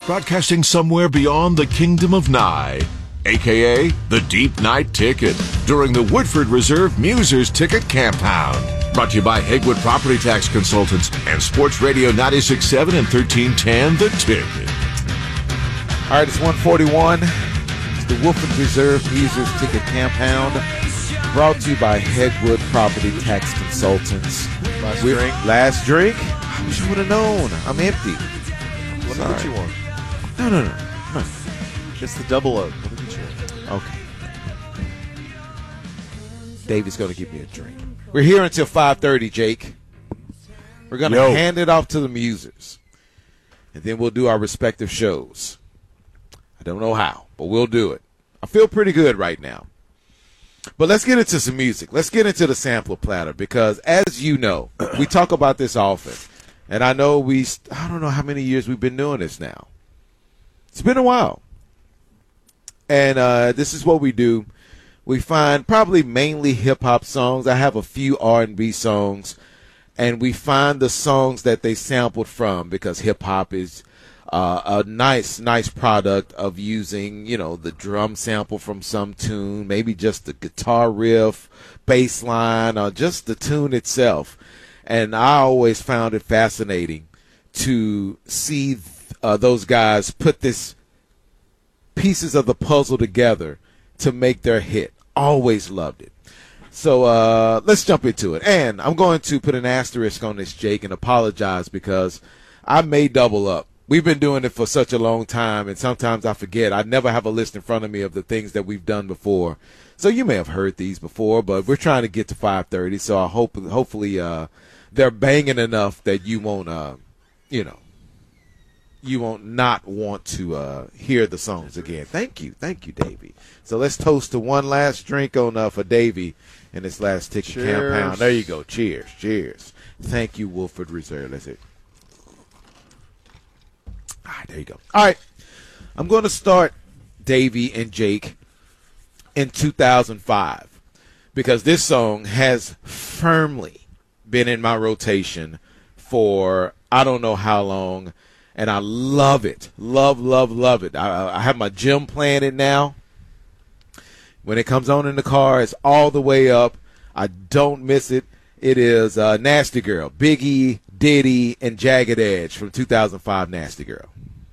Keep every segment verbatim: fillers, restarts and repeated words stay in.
Broadcasting somewhere beyond the kingdom of Nye, a k a the Deep Night Ticket, during the Woodford Reserve Musers Ticket Campound. Brought to you by Hegwood Property Tax Consultants and Sports Radio ninety-six point seven and thirteen ten, The Ticket. All right, it's one forty-one. It's the Woodford Reserve Musers Ticket Campound, brought to you by Hegwood Property Tax Consultants. Last We're, drink? Last drink? I wish you would have known. I'm empty. Let me Sorry. get you one. No, no, no. no. It's the double oak. Let me get you one. Okay. David's going to give me a drink. We're here until five thirty, Jake. We're going to Yo. hand it off to the Musers, and then we'll do our respective shows. I don't know how, but we'll do it. I feel pretty good right now. But let's get into some music. Let's get into the sampler platter because, as you know, we talk about this often. And I know we, I don't know how many years we've been doing this now. It's been a while. And uh, this is what we do. We find probably mainly hip-hop songs. I have a few R and B songs. And we find the songs that they sampled from because hip-hop is uh, a nice, nice product of using, you know, the drum sample from some tune, maybe just the guitar riff, bass line, or just the tune itself. And I always found it fascinating to see uh, those guys put this pieces of the puzzle together to make their hit. Always loved it. So uh, let's jump into it. And I'm going to put an asterisk on this, Jake, and apologize because I may double up. We've been doing it for such a long time, and sometimes I forget. I never have a list in front of me of the things that we've done before. So you may have heard these before, but we're trying to get to five thirty, so I hope hopefully uh, they're banging enough that you won't, uh, you know, you won't not want to uh, hear the songs again. Thank you. Thank you, Davey. So let's toast to one last drink on uh, for Davey in this last ticket Cheers. Campound. There you go. Cheers. Cheers. Thank you, Woodford Reserve. That's it. All right, there you go. All right. I'm going to start Davey and Jake in two thousand five because this song has firmly been in my rotation for I don't know how long. And I love it. Love, love, love it. I, I have my gym playing it now. When it comes on in the car, it's all the way up. I don't miss it. It is uh, Nasty Girl, Biggie, Diddy, and Jagged Edge from two thousand five Nasty Girl.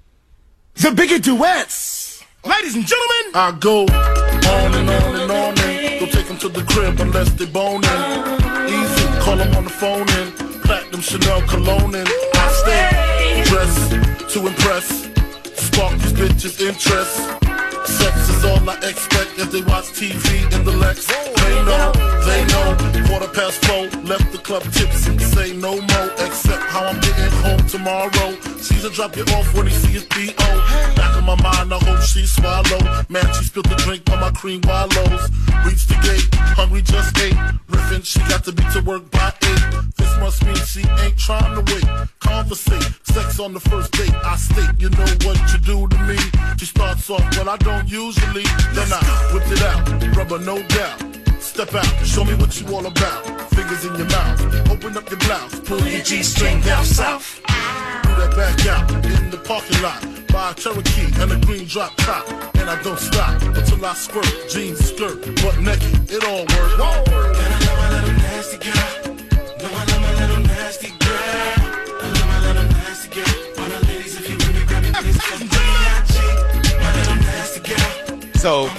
The Biggie duets. Ladies and gentlemen, I go on and on and on and don't take them to the crib unless they boning. Easy, call them on the phone and platinum Chanel cologne and I stay dressed to impress, spark these bitches' interest. Sex is all I expect as they watch T V in the Lex. They know, they know, quarter past four, left the club tipsy, say no more, except how I'm getting home tomorrow. Caesar drop you off when he see his B O Back in my mind, I hope she swallow. Man, she spilled the drink on my cream wallows. Reached the gate, hungry just ate. Riffin', she got to be to work by eight. This must mean she ain't trying to wait. Conversate, sex on the first date. I state, you know what you do to me. She starts off, well, I don't usually. Then I whipped it out, rubber no doubt. Step out, show me what you all about. Fingers in your mouth, open up your blouse, pull your G-string down south. Do that back out in the parking lot. Buy a Cherokee and a green drop top. And I don't stop until I squirt. Jeans, skirt, butt naked, it all works. And I love my little nasty girl. No, I love my little nasty girl. I love my little nasty girl. All the ladies, if you with me, grab me, please come D I G. My little nasty girl. So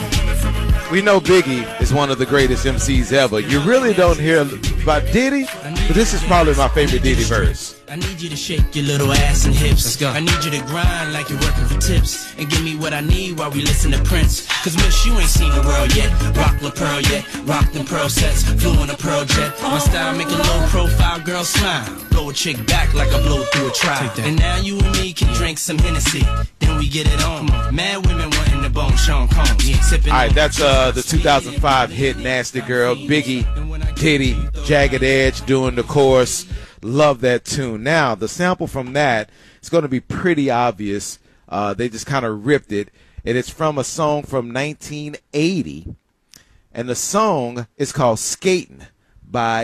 we know Biggie is one of the greatest M Cs ever. You really don't hear about Diddy, but this is probably my favorite Diddy verse. I need you to shake your little ass and hips. Let's go. I need you to grind like you're working for tips. And give me what I need while we listen to Prince. Cause miss, you ain't seen the world yet. Rock La Pearl yet. Rock them pearl sets. Flew in a pearl jet. My style make a low profile girl smile. Blow a chick back like I blow through a trial. And now you and me can drink some Hennessy. Then we get it on. Mad women wanting the bone Sean Combs. Yeah, sipping. All right, that's uh, the two thousand five hit Nasty Girl. Biggie, Diddy, Jagged Edge doing the chorus. Love that tune. Now, the sample from that is going to be pretty obvious. Uh, they just kind of ripped it. And it's from a song from nineteen eighty. And the song is called Skatin' by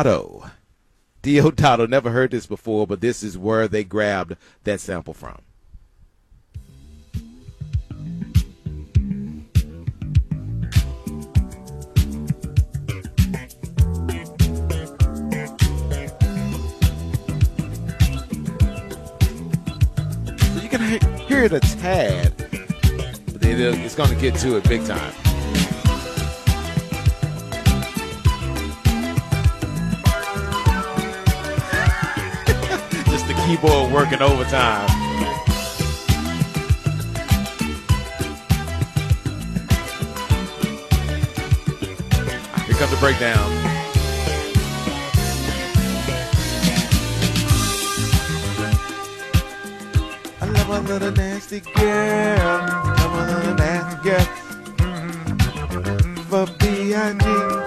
Deodato. Deodato, never heard this before, but this is where they grabbed that sample from. You can he- hear it a tad, but it, it's going to get to it big time. Just the keyboard working overtime. Here comes the breakdown. I love a little nasty girl. Love a little nasty girl. Mm-hmm. For B I G.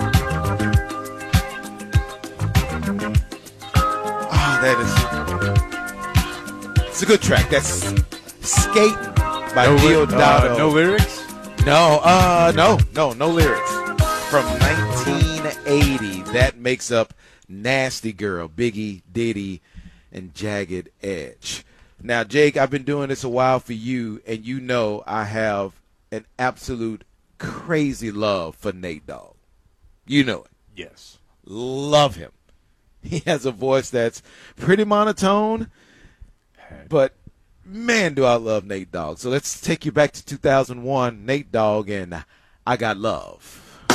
Oh, that is. It's a good track. That's Skating by No, ly- Deodato. uh, no lyrics? No, uh, no, no, no lyrics. From nineteen eighty, that makes up Nasty Girl, Biggie, Diddy, and Jagged Edge. Now, Jake, I've been doing this a while for you, and you know I have an absolute crazy love for Nate Dogg. You know it. Yes. Love him. He has a voice that's pretty monotone, but man, do I love Nate Dogg. So let's take you back to two thousand one, Nate Dogg and I Got Love.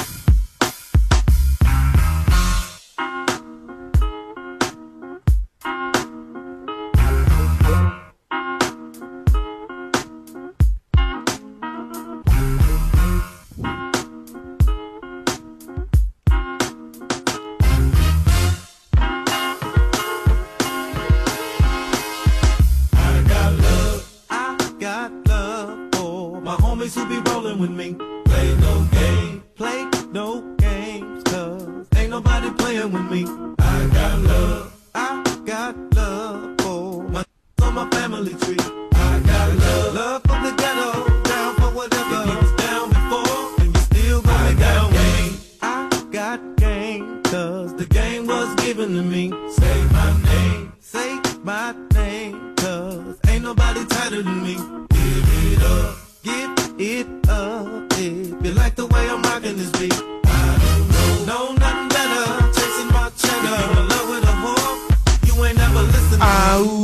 Who be rolling with me? Play no game, play no games, cause ain't nobody playing with me. I got love, I got love for my on my family tree. I got love, love from the ghetto, down for whatever. You was down before, and you still gonna be down with me. I got game, cause the game was given to me. Say my name, say my name, cause ain't nobody tighter than me. Give it up. Give it up if you like the way I'm rocking this beat. I don't know, know nothing better. Chasing my cheddar, you in love with a whore. You ain't never listened to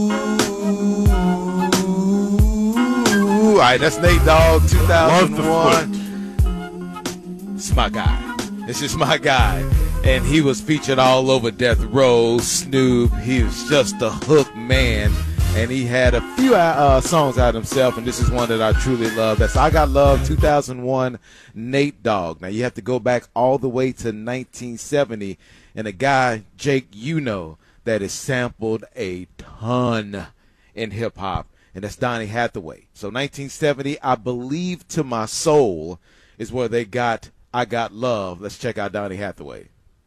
Ooh. All right, that's Nate Dogg, two thousand one. It's my guy. It's just my guy. And he was featured all over Death Row, Snoop. He was just a hook man. And he had a few uh, songs out himself, and this is one that I truly love. That's I Got Love, two thousand one, Nate Dogg. Now, you have to go back all the way to nineteen seventy, and a guy, Jake, you know, that is sampled a ton in hip-hop, and that's Donny Hathaway. So nineteen seventy, I Believe to My Soul, is where they got I Got Love. Let's check out Donny Hathaway.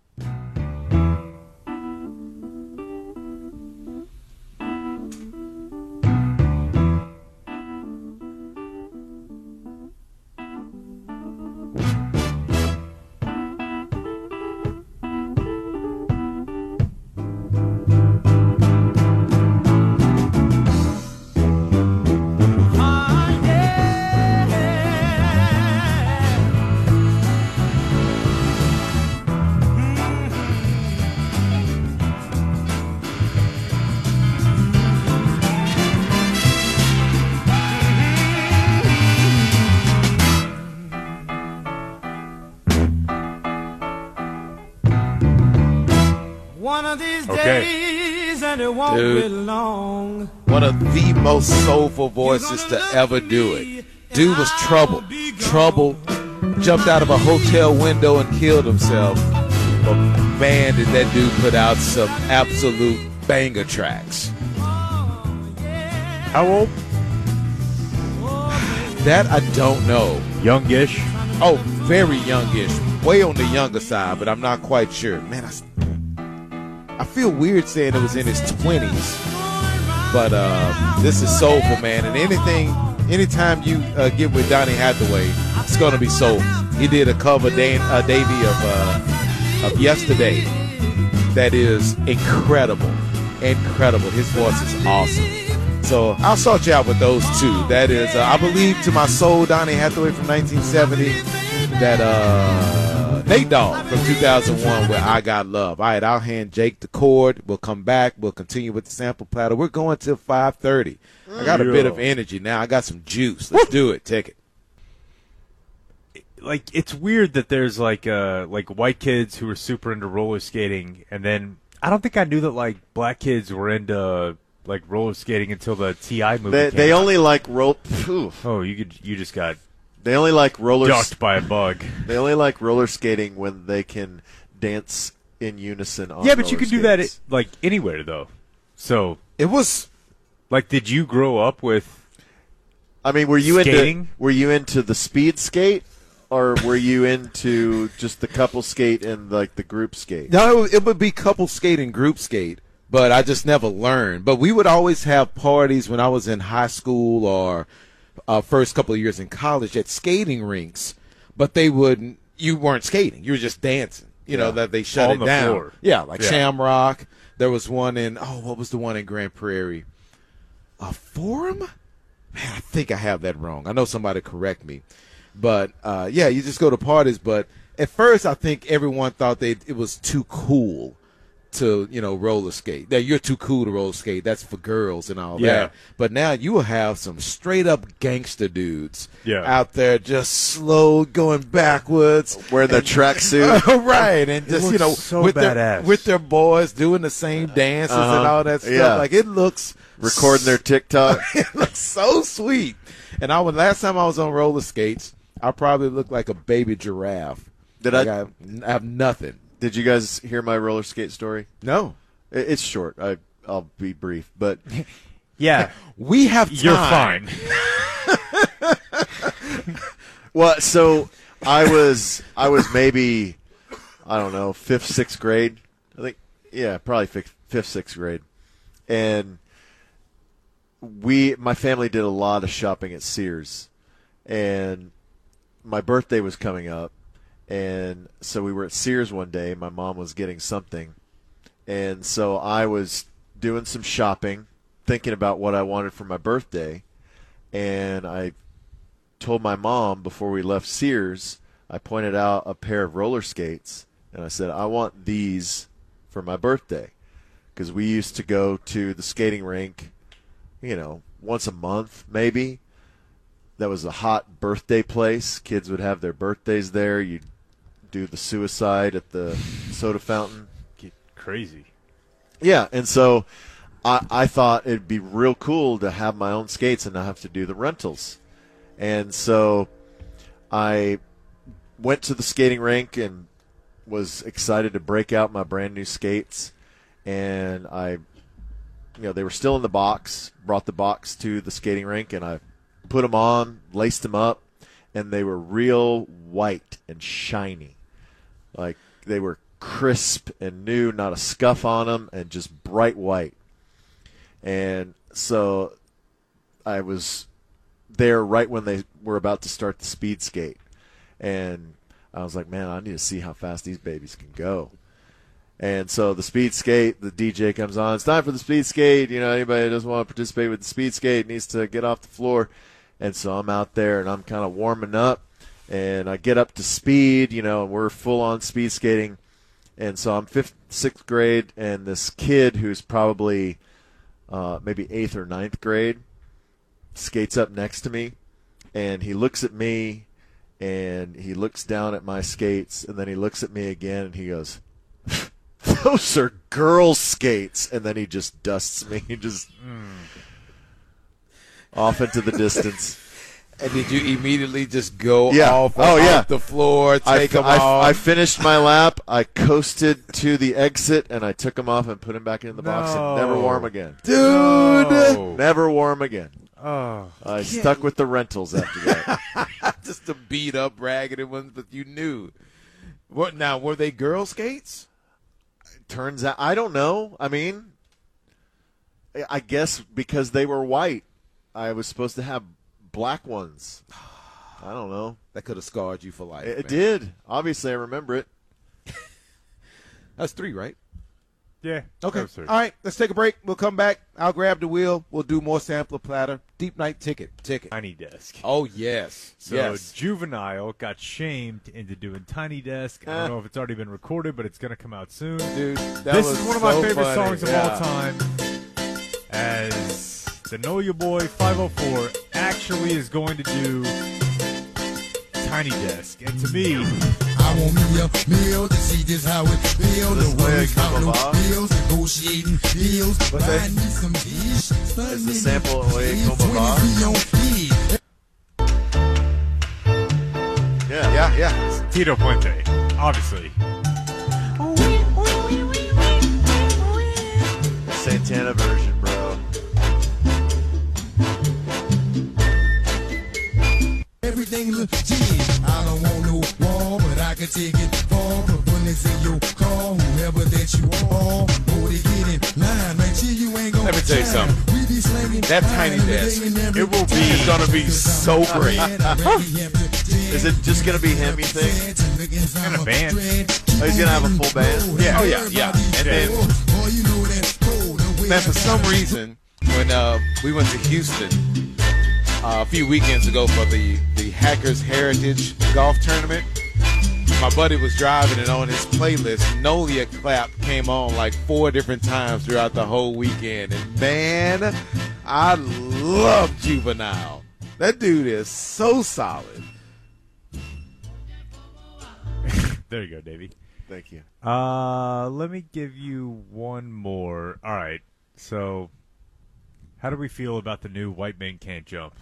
one of these Okay. days, and it won't Dude. be long. One of the most soulful voices to ever do it. Dude was troubled. Troubled. Jumped out of a hotel window and killed himself. But man, did that dude put out some absolute banger tracks. How old? That I don't know. Youngish. Oh, very youngish. Way on the younger side, but I'm not quite sure. Man, I, I feel weird saying it was in his twenties. But uh, this is soulful, man. And anything, anytime you uh, get with Donny Hathaway, it's going to be soulful. He did a cover, Dan, uh, Davey, of, uh, of Yesterday that is incredible. Incredible. His voice is awesome. So I'll sort you out with those two. That is, uh, I Believe to My Soul, Donny Hathaway from nineteen seventy. That uh, Nate Dogg from two thousand one with I Got Love. All right, I'll hand Jake the cord. We'll come back. We'll continue with the sample platter. We're going till five thirty. I got a bit of energy now. I got some juice. Let's do it. Take it. Like, it's weird that there's like uh like white kids who are super into roller skating, and then I don't think I knew that like black kids were into like roller skating until the T I movie. They, came they out. only like roll. Phew. Oh, you could you just got They only like roller. ducked by a bug. They only like roller skating when they can dance in unison. On Yeah, but you roller can do that skates. like anywhere though. So, It was like, did you grow up with? I mean, were you Skating? into were you into the speed skate, or were you into just the couple skate and like the group skate? no. It would, it would be couple skate and group skate, but I just never learned. But we would always have parties when I was in high school or uh, first couple of years in college at skating rinks. But they would you weren't skating; you were just dancing. You know Yeah. that they shut On it the down. floor. Yeah, like Yeah. Shamrock. There was one in oh, what was the one in Grand Prairie? A Forum? Man, I think I have that wrong. I know somebody correct me. But, uh, yeah, you just go to parties. But at first, I think everyone thought they it was too cool to, you know, roller skate. That you're too cool to roller skate. That's for girls and all Yeah. that. But now you will have some straight-up gangster dudes Yeah. out there just slow going backwards. Wearing their tracksuit. right, and just, you looks know, so with, their, badass. with their boys doing the same dances and Uh-huh. all that stuff. Yeah. Like, it looks Recording their TikTok. it looks so sweet. And I was last time I was on roller skates, I probably looked like a baby giraffe. Did Like I? I, I have nothing. Did you guys hear my roller skate story? No. It- It's short. I I'll be brief, but Yeah, We have time. you're fine. well, so I was I was maybe I don't know fifth sixth grade. I think yeah, probably fifth, fifth sixth grade, and we my family did a lot of shopping at Sears, and my birthday was coming up, and so we were at Sears one day. My mom was getting something, and so I was doing some shopping, thinking about what I wanted for my birthday, and I told my mom before we left Sears, I pointed out a pair of roller skates, and I said, I want these for my birthday, because we used to go to the skating rink, you know, once a month maybe. That was a hot birthday place. Kids would have their birthdays there. You'd do the suicide at the soda fountain. Get crazy. Yeah, and so I, I thought it'd be real cool to have my own skates and not have to do the rentals. And so I went to the skating rink and was excited to break out my brand new skates. And I, you know, they were still in the box, brought the box to the skating rink, and I put them on, laced them up, and they were real white and shiny. Like they were crisp and new, not a scuff on them, and just bright white. And so I was there right when they were about to start the speed skate. And I was like, man, I need to see how fast these babies can go. And so the speed skate, the D J comes on. It's time for the speed skate. You know, anybody that doesn't want to participate with the speed skate needs to get off the floor. And so I'm out there and I'm kind of warming up. And I get up to speed, you know, and we're full on speed skating. And so I'm fifth, sixth grade, and this kid who's probably uh, maybe eighth or ninth grade skates up next to me, and he looks at me, and he looks down at my skates, and then he looks at me again, and he goes, "Those are girl skates," and then he just dusts me, he just off into the distance. And did you immediately just go Yeah. off, Oh, off yeah. the floor, I, take them I, off? I finished my lap. I coasted to the exit, and I took him off and put him back in the box and never No. wore him again. Dude! Oh. Never wore him again. Oh. I stuck with the rentals after that. Just the beat up, raggedy ones, but you knew. What now? Were they girl skates? Turns out, I don't know. I mean, I guess because they were white, I was supposed to have black ones. I don't know. That could have scarred you for life. It, it man. did. Obviously, I remember it. That's three, right? Yeah. Okay. those three. All right. Let's take a break. We'll come back. I'll grab the wheel. We'll do more sampler platter. Deep Night Ticket. Ticket. Tiny Desk. Oh, yes. So yes. Juvenile got shamed into doing Tiny Desk. I don't Eh. know if it's already been recorded, but it's going to come out soon. Dude, that this was is one of so my favorite funny. songs of Yeah. all time. As the Know Your Boy five oh four actually is going to do Tiny Desk. And to me, I want me a meal to see just how it feels. This The way words it come out no about. bills, negotiating deals. What's that? Buy me some dish. It's the sample of way it come about. Yeah. Yeah, yeah. Tito Puente, obviously. Santana version, bro. Everything legit. I don't want no wall, but I can take it far. Put bullets in your car, whoever that you are. Go to get in line, make sure you ain't gonna Let me tell you shine. something. We be slanging That Tiny fire Desk, every day and every it will be, time. it's going to be so great. Is it just gonna be him, you think? And a band. Oh, he's gonna have a full band? Yeah. Oh, yeah, yeah. And then, man, for some reason, when uh, we went to Houston uh, a few weekends ago for the, the Hackers Heritage Golf Tournament, my buddy was driving, and on his playlist, Nolia Clap came on like four different times throughout the whole weekend. And man, I love Juvenile. That dude is so solid. There you go, Davey. Thank you. Uh, let me give you one more. All right. So, how do we feel about the new White Men Can't Jump?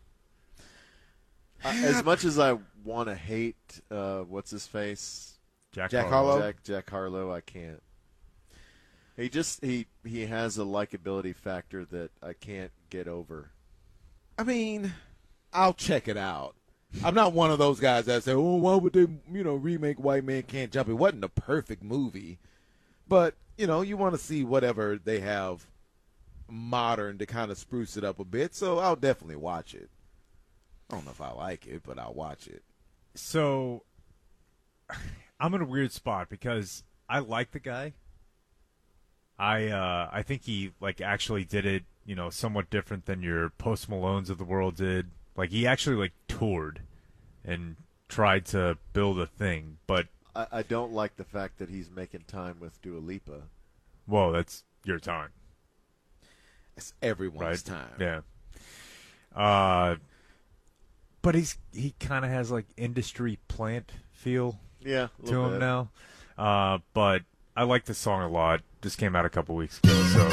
Uh, as much as I want to hate, uh, what's his face? Jack, Jack Harlow. Harlow? Jack Jack Harlow. I can't. He just he he has a likability factor that I can't get over. I mean, I'll check it out. I'm not one of those guys that say, "Oh, why would they, you know, remake White Man Can't Jump?" It wasn't a perfect movie, but you know, you want to see whatever they have modern to kind of spruce it up a bit. So I'll definitely watch it. I don't know if I like it, but I'll watch it. So, I'm in a weird spot because I like the guy. I uh, I think he like actually did it, you know, somewhat different than your Post Malones of the world did. Like he actually like toured and tried to build a thing, but I, I don't like the fact that he's making time with Dua Lipa. whoa, that's your time, It's everyone's right? time. Yeah. Uh, but he's he kind of has like industry plant feel Yeah, a to little him bit. now. Uh, but I like the song a lot. Just came out a couple weeks ago, so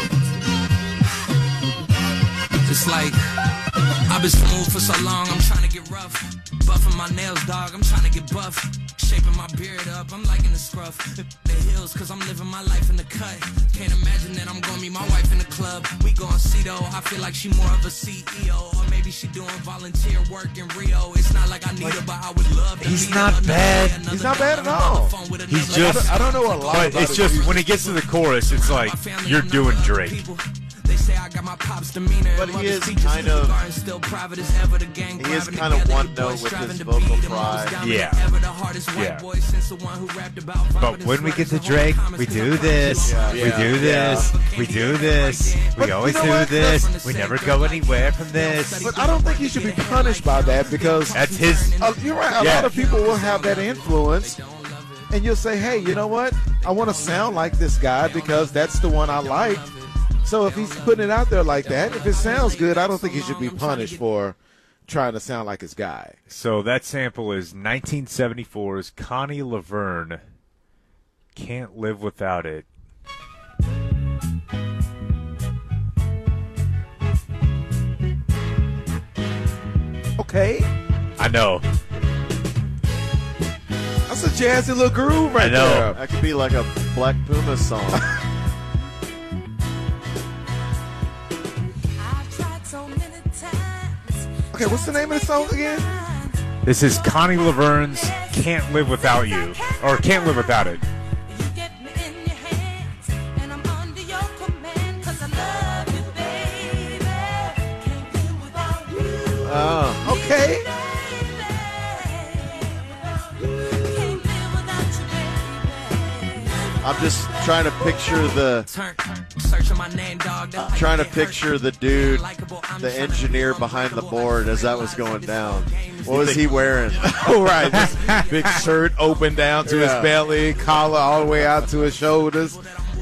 Just like I've been smooth for so long, I'm trying to get rough. Buffing my nails, dog, I'm trying to get buff. Shaping my beard up, I'm liking the scruff. The hills, cause I'm living my life in the cut. Can't imagine that I'm gonna meet my wife in the club. We gon' see though, I feel like she more of a C E O. Or maybe she doing volunteer work in Rio. It's not like I need her, but I would love to He's meet not her. Another bad. day, another He's not day, bad I'm at on the all. phone with He's another just- I don't know a lot but about it's his just music. when he gets to the chorus, it's like you're doing Drake. They say I got my pops demeanor. But he is kind of- still private as ever. The gang He is grabbing kind of together, one you note boys with striving his to vocal be the most fry. dominant Yeah. ever, the hardest white Yeah. boy since the one who rapped about But vomiting when we get to sweaters Drake, and we homies, do 'cause this, I'm we Yeah. do this, we do this, we But always you know do what? this, we never go anywhere from this. But I don't think he should be punished by that because That's his. uh, you're right. A Yeah. lot of people will have that influence, and you'll say, "Hey, you know what? I want to sound like this guy because that's the one I like." So if he's putting it out there like that, if it sounds good, I don't think he should be punished for trying to sound like his guy. So that sample is nineteen seventy-four's Connie Laverne, Can't Live Without It. Okay, I know. that's a jazzy little groove right I know. there. That could be like a Black Puma song. Okay, what's the name of the song again? This is Connie Laverne's Can't Live Without You, or Can't Live Without It. Oh, Okay. I'm just trying to picture the I'm trying to picture the dude, the engineer behind the board as that was going down. What was he wearing? Oh, right. This big shirt open down to Yeah. his belly, collar all the way out to his shoulders.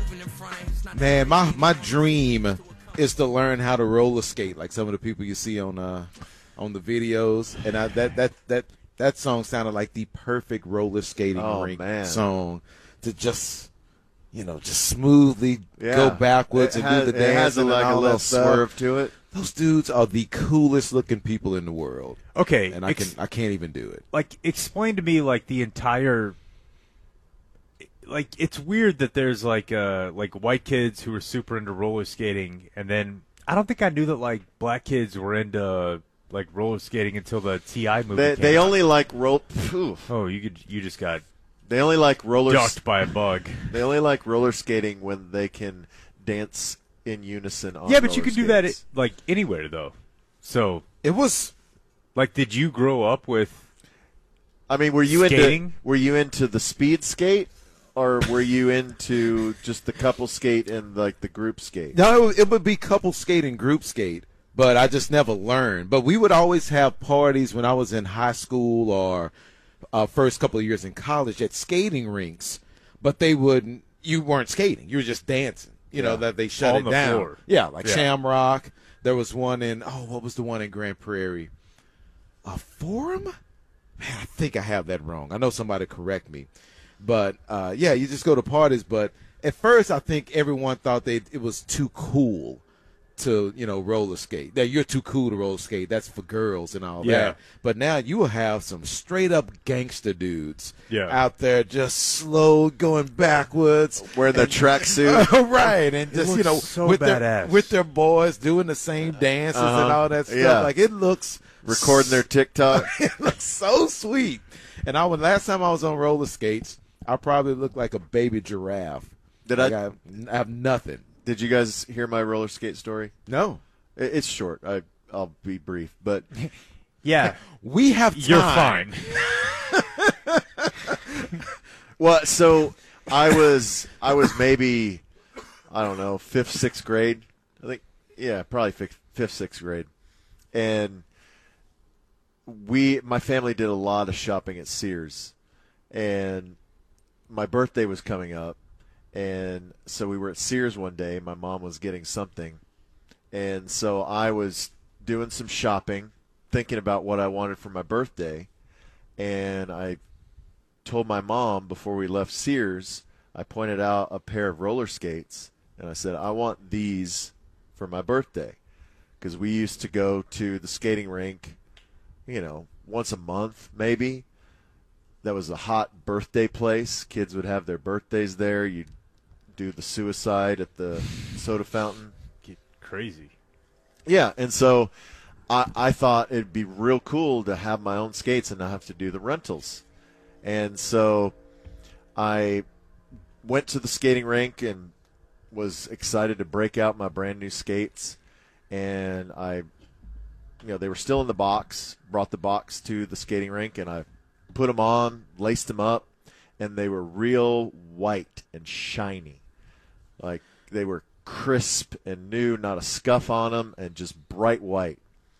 Man, my, my dream is to learn how to roller skate like some of the people you see on uh, on the videos. And I, that, that, that, that song sounded like the perfect roller skating Oh, rink man. song to just, you know, just smoothly Yeah. go backwards It and has- do the it has dancing a, like and a all little that stuff. swerve to it. Those dudes are the coolest looking people in the world. Okay, And I ex- can I can't even do it. like explain to me like the entire like it's weird that there's like uh like white kids who are super into roller skating, and then I don't think I knew that like black kids were into like roller skating until the T I movie They, came they out. only like roll. Phew. Oh, you could you just got They only like roller. ducked by a bug. They only like roller skating when they can dance in unison. On Yeah, but you roller can do that skates. like anywhere though. So, It was like, did you grow up with? I mean, were you Skating? into were you into the speed skate, or were you into just the couple skate and like the group skate? No, it would, it would be couple skate and group skate, but I just never learned. But we would always have parties when I was in high school or uh, first couple of years in college at skating rinks, but they wouldn't. You weren't skating; you were just dancing. You know Yeah. that they shut On it the down. floor. Yeah, like Yeah. Shamrock. There was one in oh, what was the one in Grand Prairie? A Forum? Man, I think I have that wrong. I know somebody correct me. But, uh, yeah, you just go to parties. But at first, I think everyone thought they it was too cool to, you know, roller skate. That you're too cool to roller skate. That's for girls and all Yeah. that. But now you will have some straight-up gangster dudes Yeah. out there just slow going backwards. Wearing their tracksuit. right, and just, you looks know, so with, their, badass. with their boys doing the same dances and Uh-huh. all that stuff. Yeah. Like, it looks Recording their TikTok. it looks so sweet. And I was last time I was on roller skates, I probably looked like a baby giraffe. Did Like I? I, I have nothing. Did you guys hear my roller skate story? No. It- It's short. I I'll be brief, but Yeah, We have you're time. fine. well, so I was I was maybe I don't know fifth sixth grade. I think yeah, probably fifth, fifth sixth grade, and we my family did a lot of shopping at Sears, and my birthday was coming up, and so we were at Sears one day. My mom was getting something, and so I was doing some shopping, thinking about what I wanted for my birthday, and I told my mom before we left Sears, I pointed out a pair of roller skates, and I said, I want these for my birthday, because we used to go to the skating rink, you know, once a month maybe. That was a hot birthday place. Kids would have their birthdays there. You'd do the suicide at the soda fountain. Get crazy. Yeah, and so I, I thought it'd be real cool to have my own skates and not have to do the rentals. And so I went to the skating rink and was excited to break out my brand new skates. And I, you know, they were still in the box, brought the box to the skating rink, and I put them on, laced them up, and they were real white and shiny. Like they were crisp and new, not a scuff on them, and just bright white.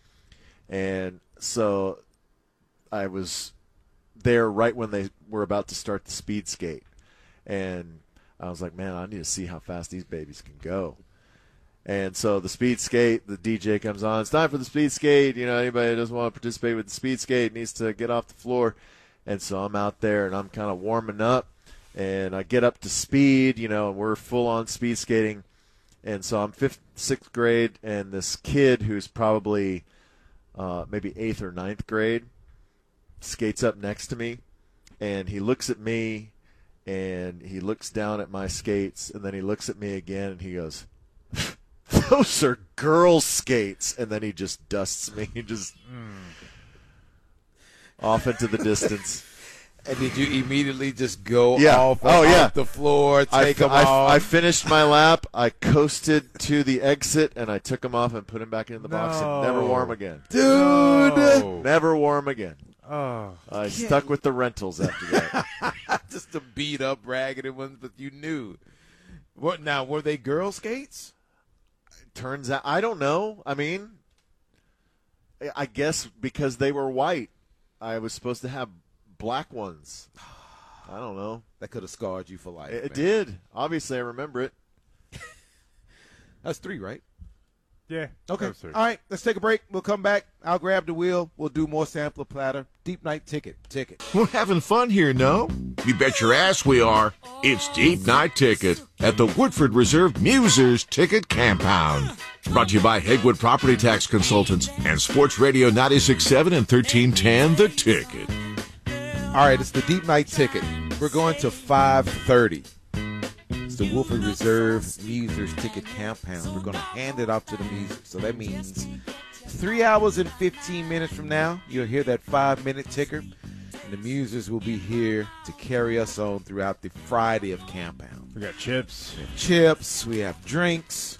And so I was there right when they were about to start the speed skate. And I was like, man, I need to see how fast these babies can go. And so the speed skate, the D J comes on. It's time for the speed skate. You know, anybody that doesn't want to participate with the speed skate needs to get off the floor. And so I'm out there and I'm kind of warming up. And I get up to speed, you know, and we're full on speed skating. And so I'm fifth, sixth grade, and this kid who's probably uh, maybe eighth or ninth grade skates up next to me, and he looks at me, and he looks down at my skates, and then he looks at me again, and he goes, "Those are girl skates," and then he just dusts me, just off into the distance. And did you immediately just go Yeah. off, Oh, yeah. off the floor, I, take them I, off? I finished my lap. I coasted to the exit, and I took them off and put them back in the box and never wore them again. Dude! Oh. Never wore them again. Oh. I stuck with the rentals after that. Just the beat up, raggedy ones, but you knew. What now? Were they girl skates? Turns out, I don't know. I mean, I guess because they were white, I was supposed to have black ones. I don't know. That could have scarred you for life. It, it man. did. Obviously, I remember it. That's three, right? Yeah. Okay. those three. All right. Let's take a break. We'll come back. I'll grab the wheel. We'll do more sampler platter. Deep Night Ticket. Ticket. We're having fun here, no? You bet your ass we are. It's Deep Night Ticket at the Woodford Reserve Musers Ticket Compound. Brought to you by Hegwood Property Tax Consultants and Sports Radio ninety-six point seven and thirteen ten The Ticket. All right. It's the Deep Night Ticket. We're going to five thirty. It's the Woodford Reserve Musers Ticket Compound. We're going to hand it off to the music. So that means three hours and fifteen minutes from now, you'll hear that five-minute ticker. And the Musers will be here to carry us on throughout the Friday of Compound. We got chips. We have chips. We have drinks.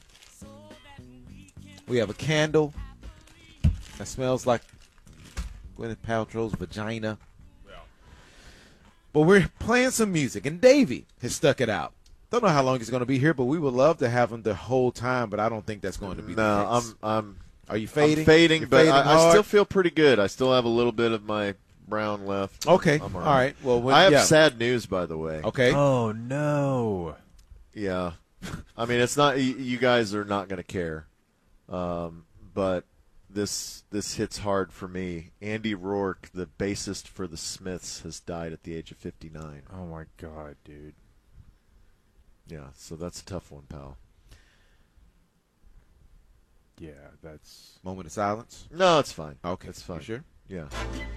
We have a candle that smells like Gwyneth Paltrow's vagina. But we're playing some music, and Davey has stuck it out. Don't know how long he's going to be here, but we would love to have him the whole time, but I don't think that's going to be No, the case. I'm, I'm, Are you fading? I'm fading, You're but fading I, I hard? still feel pretty good. I still have a little bit of my brown left. Okay. I'm All all right. right. Well, when, I have yeah. sad news, by the way. Okay. Oh, no. Yeah. I mean, it's not. You, you guys are not going to care, um, but this this hits hard for me. Andy Rourke, the bassist for the Smiths, has died at the age of fifty-nine. Oh, my God, dude. Yeah, so that's a tough one, pal. Yeah, that's... Moment of silence. No, it's fine. Okay. It's fine. You sure? Yeah.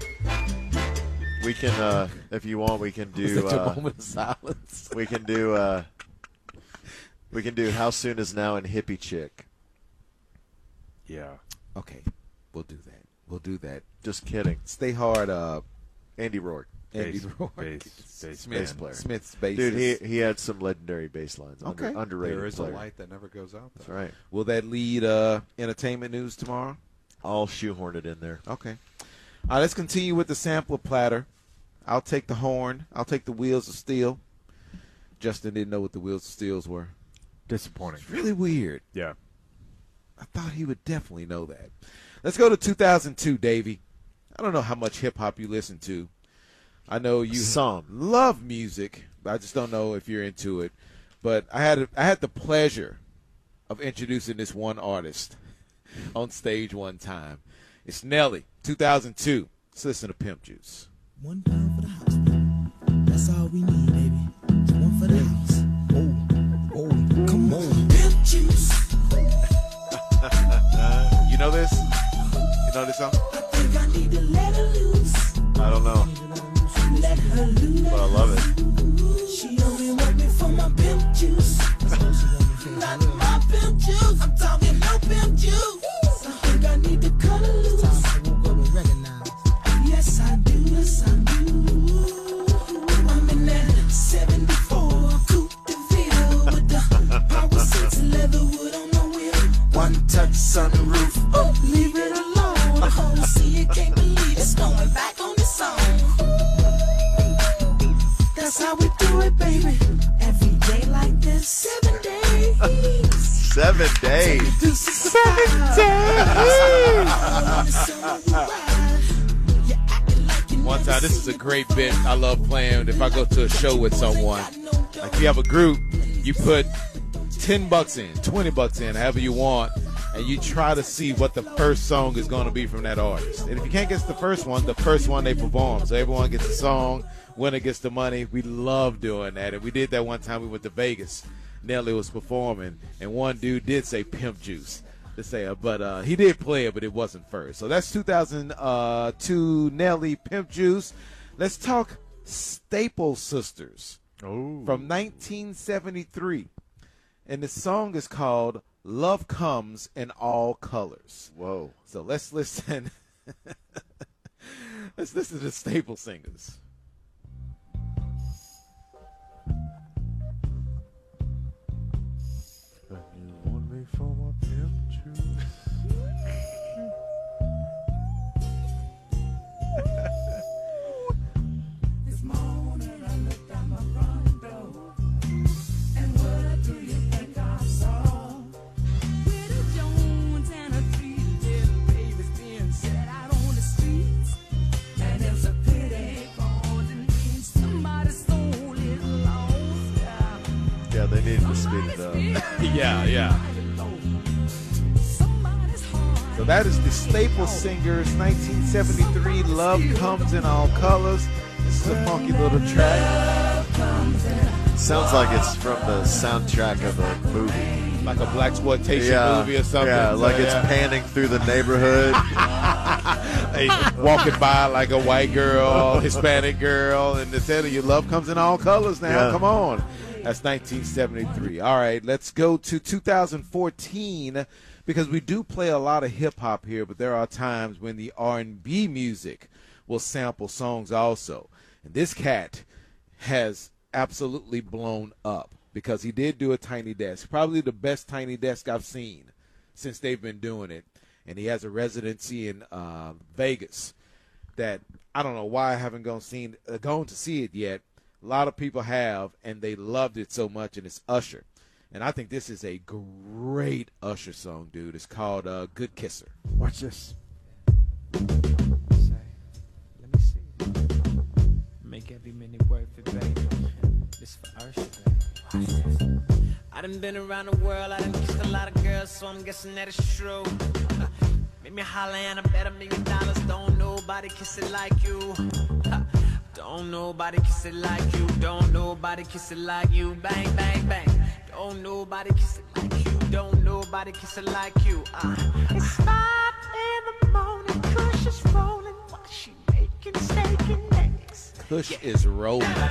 We can, uh, if you want, we can Was do. that your Uh, moment of silence? we can do. Uh, we can do. How soon is now in Hippie Chick? Yeah. Okay. We'll do that. We'll do that. Just kidding. Stay hard, uh, Andy Rourke, Andy Bass- Rourke. bass- bass Smith, bass player. Smith's bassist. dude. He he had some legendary bass lines. Under, Okay. underrated There is player. a light that never goes out. That's Though. right. Will that lead uh, entertainment news tomorrow? I'll shoehorn it in there. Okay. All right, let's continue with the sampler platter. I'll take the horn. I'll take the wheels of steel. Justin didn't know what the wheels of steels were. Disappointing. It's really weird. Yeah. I thought he would definitely know that. Let's go to two thousand two, Davey. I don't know how much hip-hop you listen to. I know you Some. love music, but I just don't know if you're into it. But I had I had the pleasure of introducing this one artist on stage one time. It's Nelly, two thousand two. Let's listen to Pimp Juice. One pound for the house, baby. That's all we need, baby. One for the house. Oh, oh, come on. Pimp juice. You know this? You know this song? I think I need to let her loose. I don't know, Let her loose. but I love it. She only want me for my pimp juice. Not my pimp juice. I'm talking no pimp juice. I think I need to cut her loose. Yes, I do. Yes, I do. I'm in that seventy-four Coupe de Ville with the power six leatherwood on my wheel. One touch sunroof. Oh, leave it alone. The whole see it, can't believe it's going back on the song. That's how we do it, baby. Every day like this, seven days. Seven days. Seven One time, this is a great bit I love playing if I go to a show with someone. Like if you have a group, you put ten bucks in, twenty bucks in, however you want, and you try to see what the first song is going to be from that artist. And if you can't get the first one, the first one they perform. So everyone gets a song, winner gets the money. We love doing that. And we did that one time we went to Vegas. Nelly was performing, and one dude did say Pimp Juice. To say it, but uh, he did play it, but it wasn't first. So that's two thousand two Nelly, Pimp Juice. Let's talk Staple Sisters Oh. from nineteen seventy-three. And the song is called Love Comes in All Colors. Whoa. So let's listen. Let's listen to the Staple Singers. You want me for my pimp juice? This morning I looked out my speed it up. yeah, yeah. So that is the Staple Singers nineteen seventy-three Love Comes in All Colors. This is a funky little track. Sounds like it's from the soundtrack of a movie. Like a blaxploitation Yeah, movie or something. yeah, like So, it's yeah. panning through the neighborhood. Hey, walking by like a white girl, Hispanic girl, and they tell you love comes in all colors now. Yeah. Come on. That's nineteen seventy-three. All right, let's go to two thousand fourteen because we do play a lot of hip-hop here, but there are times when the R and B music will sample songs also. And this cat has absolutely blown up because he did do a Tiny Desk, probably the best Tiny Desk I've seen since they've been doing it. And he has a residency in uh, Vegas that I don't know why I haven't gone seen uh, gone to see it yet. A lot of people have, and they loved it so much, and it's Usher. And I think this is a great Usher song, dude. It's called uh, Good Kisser. Watch this. Let me see. Make every minute worth it, baby. This for Usher, baby. Watch this. I done been around the world, I done kissed a lot of girls, so I'm guessing that it's true. Make me holler and I bet a million dollars. Don't nobody kiss it like you. Don't nobody kiss it like you. Don't nobody kiss it like you. Bang, bang, bang. Don't nobody kiss it like you. Don't nobody kiss it like you. Uh. It's five in the morning, Kush is rolling while she making steak and eggs. Kush is rolling. At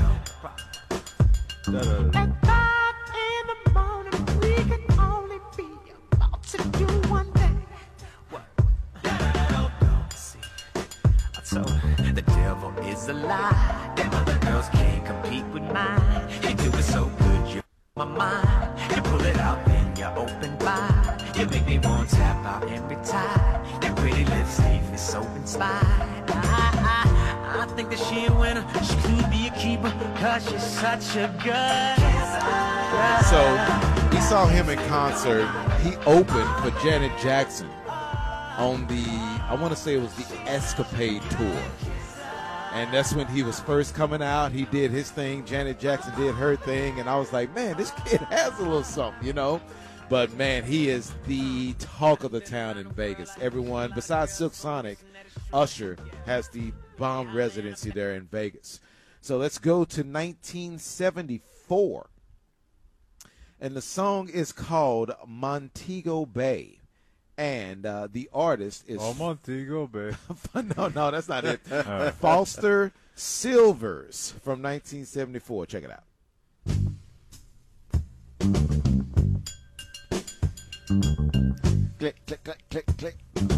five in the morning, we can only be about to do one thing. What? See, I told her the devil is a lie. Them other girls can't compete with mine. You do it so good, you my mind. You pull it out, then you open wide. You make me want to tap out every time. Your pretty lips leave me so inspired. I, I, I think that she a winner. She could be a keeper, cause she's such a good kisser. So we saw him in concert. He opened for Janet Jackson on the, I want to say it was the Escapade tour. And that's when he was first coming out. He did his thing. Janet Jackson did her thing. And I was like, man, this kid has a little something, you know. But, man, he is the talk of the town in Vegas. Everyone, besides Silk Sonic, Usher has the bomb residency there in Vegas. So let's go to nineteen seventy-four. And the song is called Montego Bay. And uh, the artist is... Oh, Montego Bay. no, no, that's not it. Uh, Foster Silvers from nineteen seventy-four. Check it out. Click, click, click, click, click.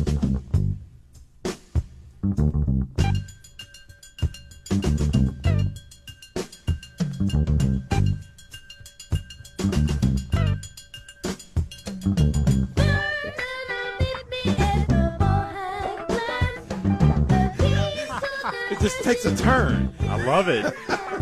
It just takes a turn. I love it.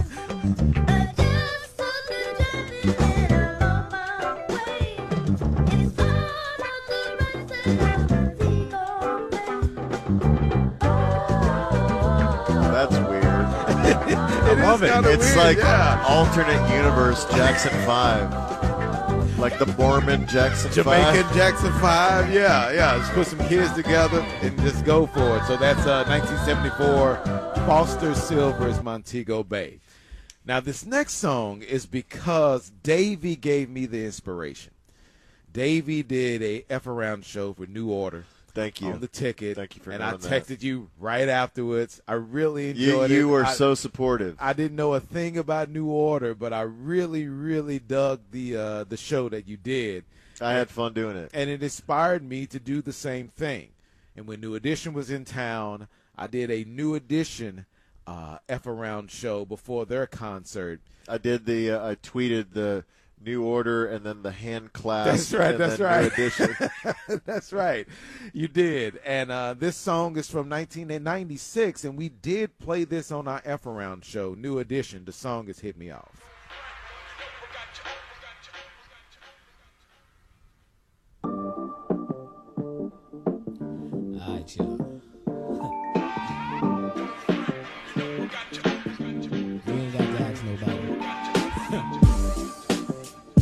That's weird. I love it. It's weird, like yeah. alternate universe Jackson five. Like the Mormon Jackson Jamaican five. Jackson five. Yeah, yeah. Let's put some kids together and just go for it. So that's uh, nineteen seventy-four, Foster Silvers, Montego Bay. Now, this next song is because Davey gave me the inspiration. Davey did a F Around show for New Order. Thank you. On the ticket. Thank you for And I knowing that. texted you right afterwards. I really You, enjoyed it. you were I- so supportive. I didn't know a thing about New Order, but I really, really dug the uh, the show that you did. I had fun doing it. And it inspired me to do the same thing. And when New Edition was in town, I did a New Edition uh, F Around show before their concert. I did the. Uh, I tweeted the New Order and then the hand clasp. That's right. and That's then right. New Edition. That's right. You did. And uh, this song is from nineteen ninety-six, and we did play this on our F Around show, New Edition. The song is Hit Me Off. All right, y'all. You ain't got to ask nobody.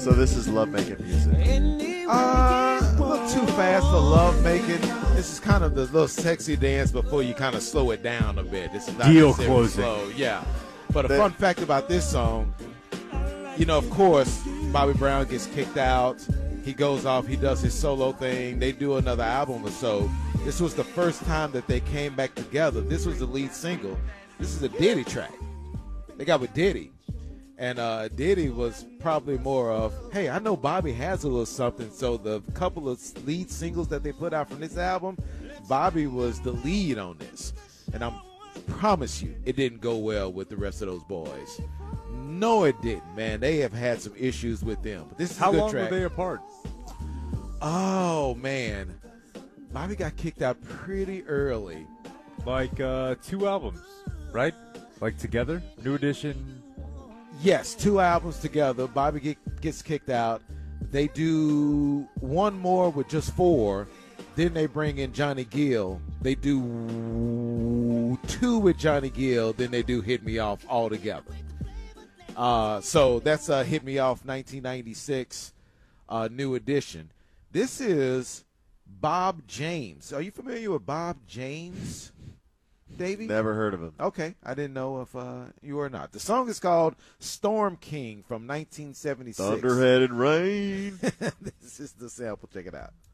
So this is love making music. Uh, a little too fast for love making. This is kind of the little sexy dance before you kind of slow it down a bit. This is not Deal necessarily closing. slow. Yeah. But a That- fun fact about this song, you know, of course, Bobby Brown gets kicked out. He goes off. He does his solo thing. They do another album or so. This was the first time that they came back together. This was the lead single. This is a Diddy track. They got with Diddy. And uh, Diddy was probably more of, hey, I know Bobby has a little something. So the couple of lead singles that they put out from this album, Bobby was the lead on this. And I promise you, it didn't go well with the rest of those boys. No, it didn't, man. They have had some issues with them. But this is How a good long track. were they apart? Oh, man. Bobby got kicked out pretty early. Like uh, two albums, right? Like together? New Edition. Yes, two albums together. Bobby get, gets kicked out. They do one more with just four. Then they bring in Johnny Gill. They do two with Johnny Gill. Then they do Hit Me Off all together. Uh, so that's uh, Hit Me Off nineteen ninety-six uh, New Edition. This is Bob James. Are you familiar with Bob James, Davey? Never heard of him. Okay, I didn't know if uh, you were not. The song is called Storm King from nineteen seventy-six. Thunderhead and Rain. This is the sample. Check it out.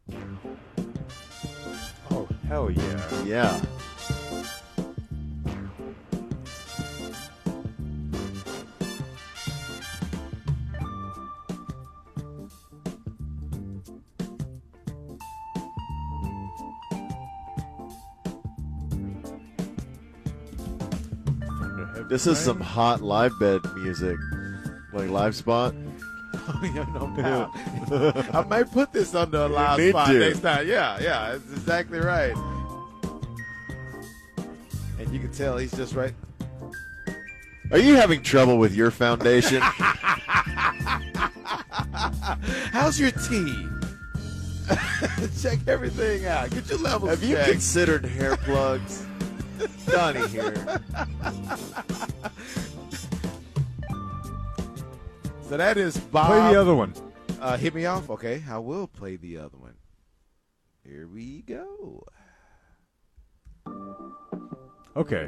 Oh, hell yeah. Yeah. This is some hot live bed music, like live spot. Oh, yeah, no doubt. I might put this under a live need spot to. next time. Yeah, yeah, that's exactly right. And you can tell he's just right. Are you having trouble with your foundation? How's your tea? Check everything out. Get your levels Have you checked. considered hair plugs? Donnie here. So that is Bob. Play the other one. Uh, hit me off. Okay, I will play the other one. Here we go. Okay.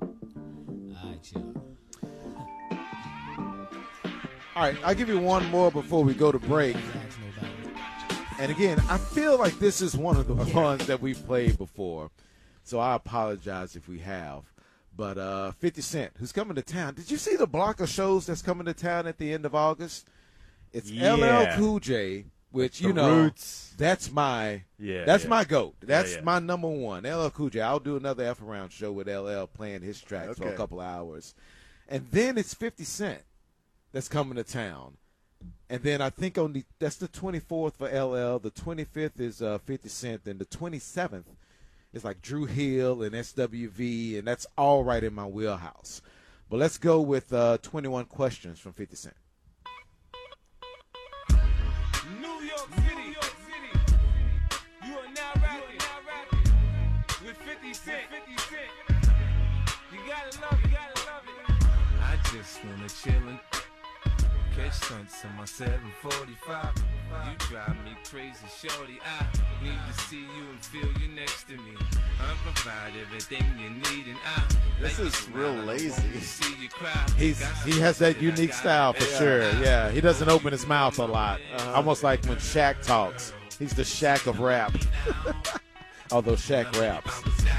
All right, I'll give you one more before we go to break. And again, I feel like this is one of the ones that we've played before, so I apologize if we have. But uh, fifty Cent, who's coming to town. Did you see the block of shows that's coming to town at the end of August? It's L L Yeah. Cool J, which, The you know, Roots. that's my Yeah, that's yeah. my GOAT. That's yeah. my number one. L L Cool J. I'll do another F around show with L L playing his tracks for a Okay. couple hours. And then it's fifty Cent that's coming to town. And then I think on the that's the twenty-fourth for L L. The twenty-fifth is uh, fifty Cent. And the twenty-seventh is like Drew Hill and S W V. And that's all right in my wheelhouse. But let's go with uh, twenty-one questions from fifty Cent. New York City, New York City. You are now rapping, now rapping with fifty Cent. fifty Cent. You gotta love it, you gotta love it. I just wanna chillin'. Catch stunts in my seven forty-five. You drive me crazy, shorty. I need to see you and feel you next to me. I provide everything you need, and I This like is you real smile, I lazy. want to see you cry. He's he has that unique style for sure. Yeah, he doesn't open his mouth a lot. Almost like when Shaq talks. He's the Shaq of rap. Although Shaq raps.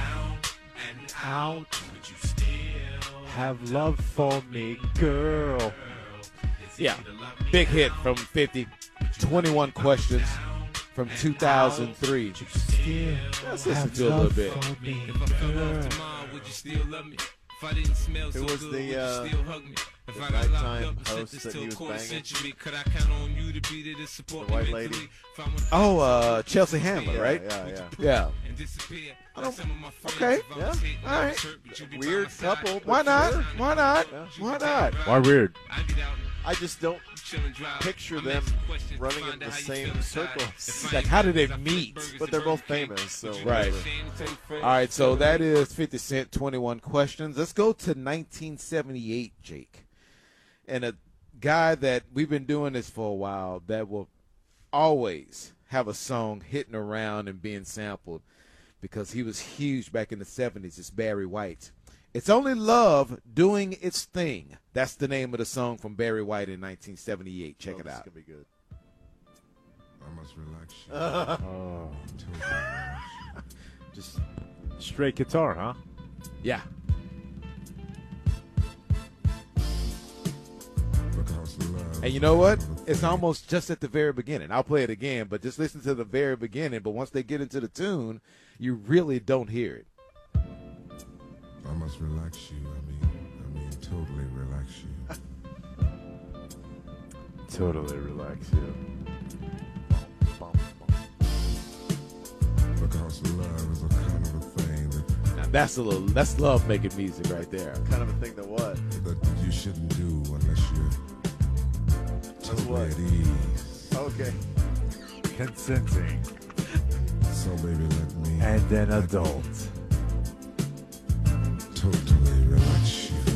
Out. Have love for me, girl. Yeah, big hit from fifty. twenty-one questions from two thousand three. Let's listen to a little bit. If I fell off tomorrow, would you still love me? If I didn't smell so Who was good, the, would you uh, still hug me? If the I got locked nighttime up and host sentenced that to he a was quarter banging? century, could I count on you to be there to support The me white mentally? lady? If I went to Oh, uh, Chelsea Handler, Yeah, right? yeah, yeah. Yeah. and disappear I like don't- some of my friends, okay, if I yeah, was hating, all I right. was hurt, but you be by Weird my side. couple, but Why not? sure. Why not? Yeah. Why not? Why weird? I get out, I just don't chillin' drive. picture I'm them asking questions, running find in the out how you same feel inside. circles. If I Like, ain't how did they I flip meet? burgers But and they're both Burger King. famous, so Would you Right. be ashamed to take friends? All right, so that is fifty Cent, twenty-one questions. Let's go to nineteen seventy-eight, Jake. And uh, guy that we've been doing this for a while that will always have a song hitting around and being sampled because he was huge back in the seventies. It's Barry White. It's Only Love Doing Its Thing. That's the name of the song from Barry White in nineteen seventy-eight. Check Oh, it this is out. gonna be good. I must relax you. Oh. Totally relax you. Just straight guitar, huh? Yeah. Because love. And you know what? It's almost just at the very beginning. I'll play it again, but just listen to the very beginning. But once they get into the tune, you really don't hear it. I must relax you. I mean, I mean, totally relax you. Totally relax you. Because love is a kind of a thing that, Now that's a little. That's love making music right there. Kind of a thing that what? that you shouldn't do unless you're totally what? at ease. Okay. Consenting. So baby, let me And then let me adult. totally relax you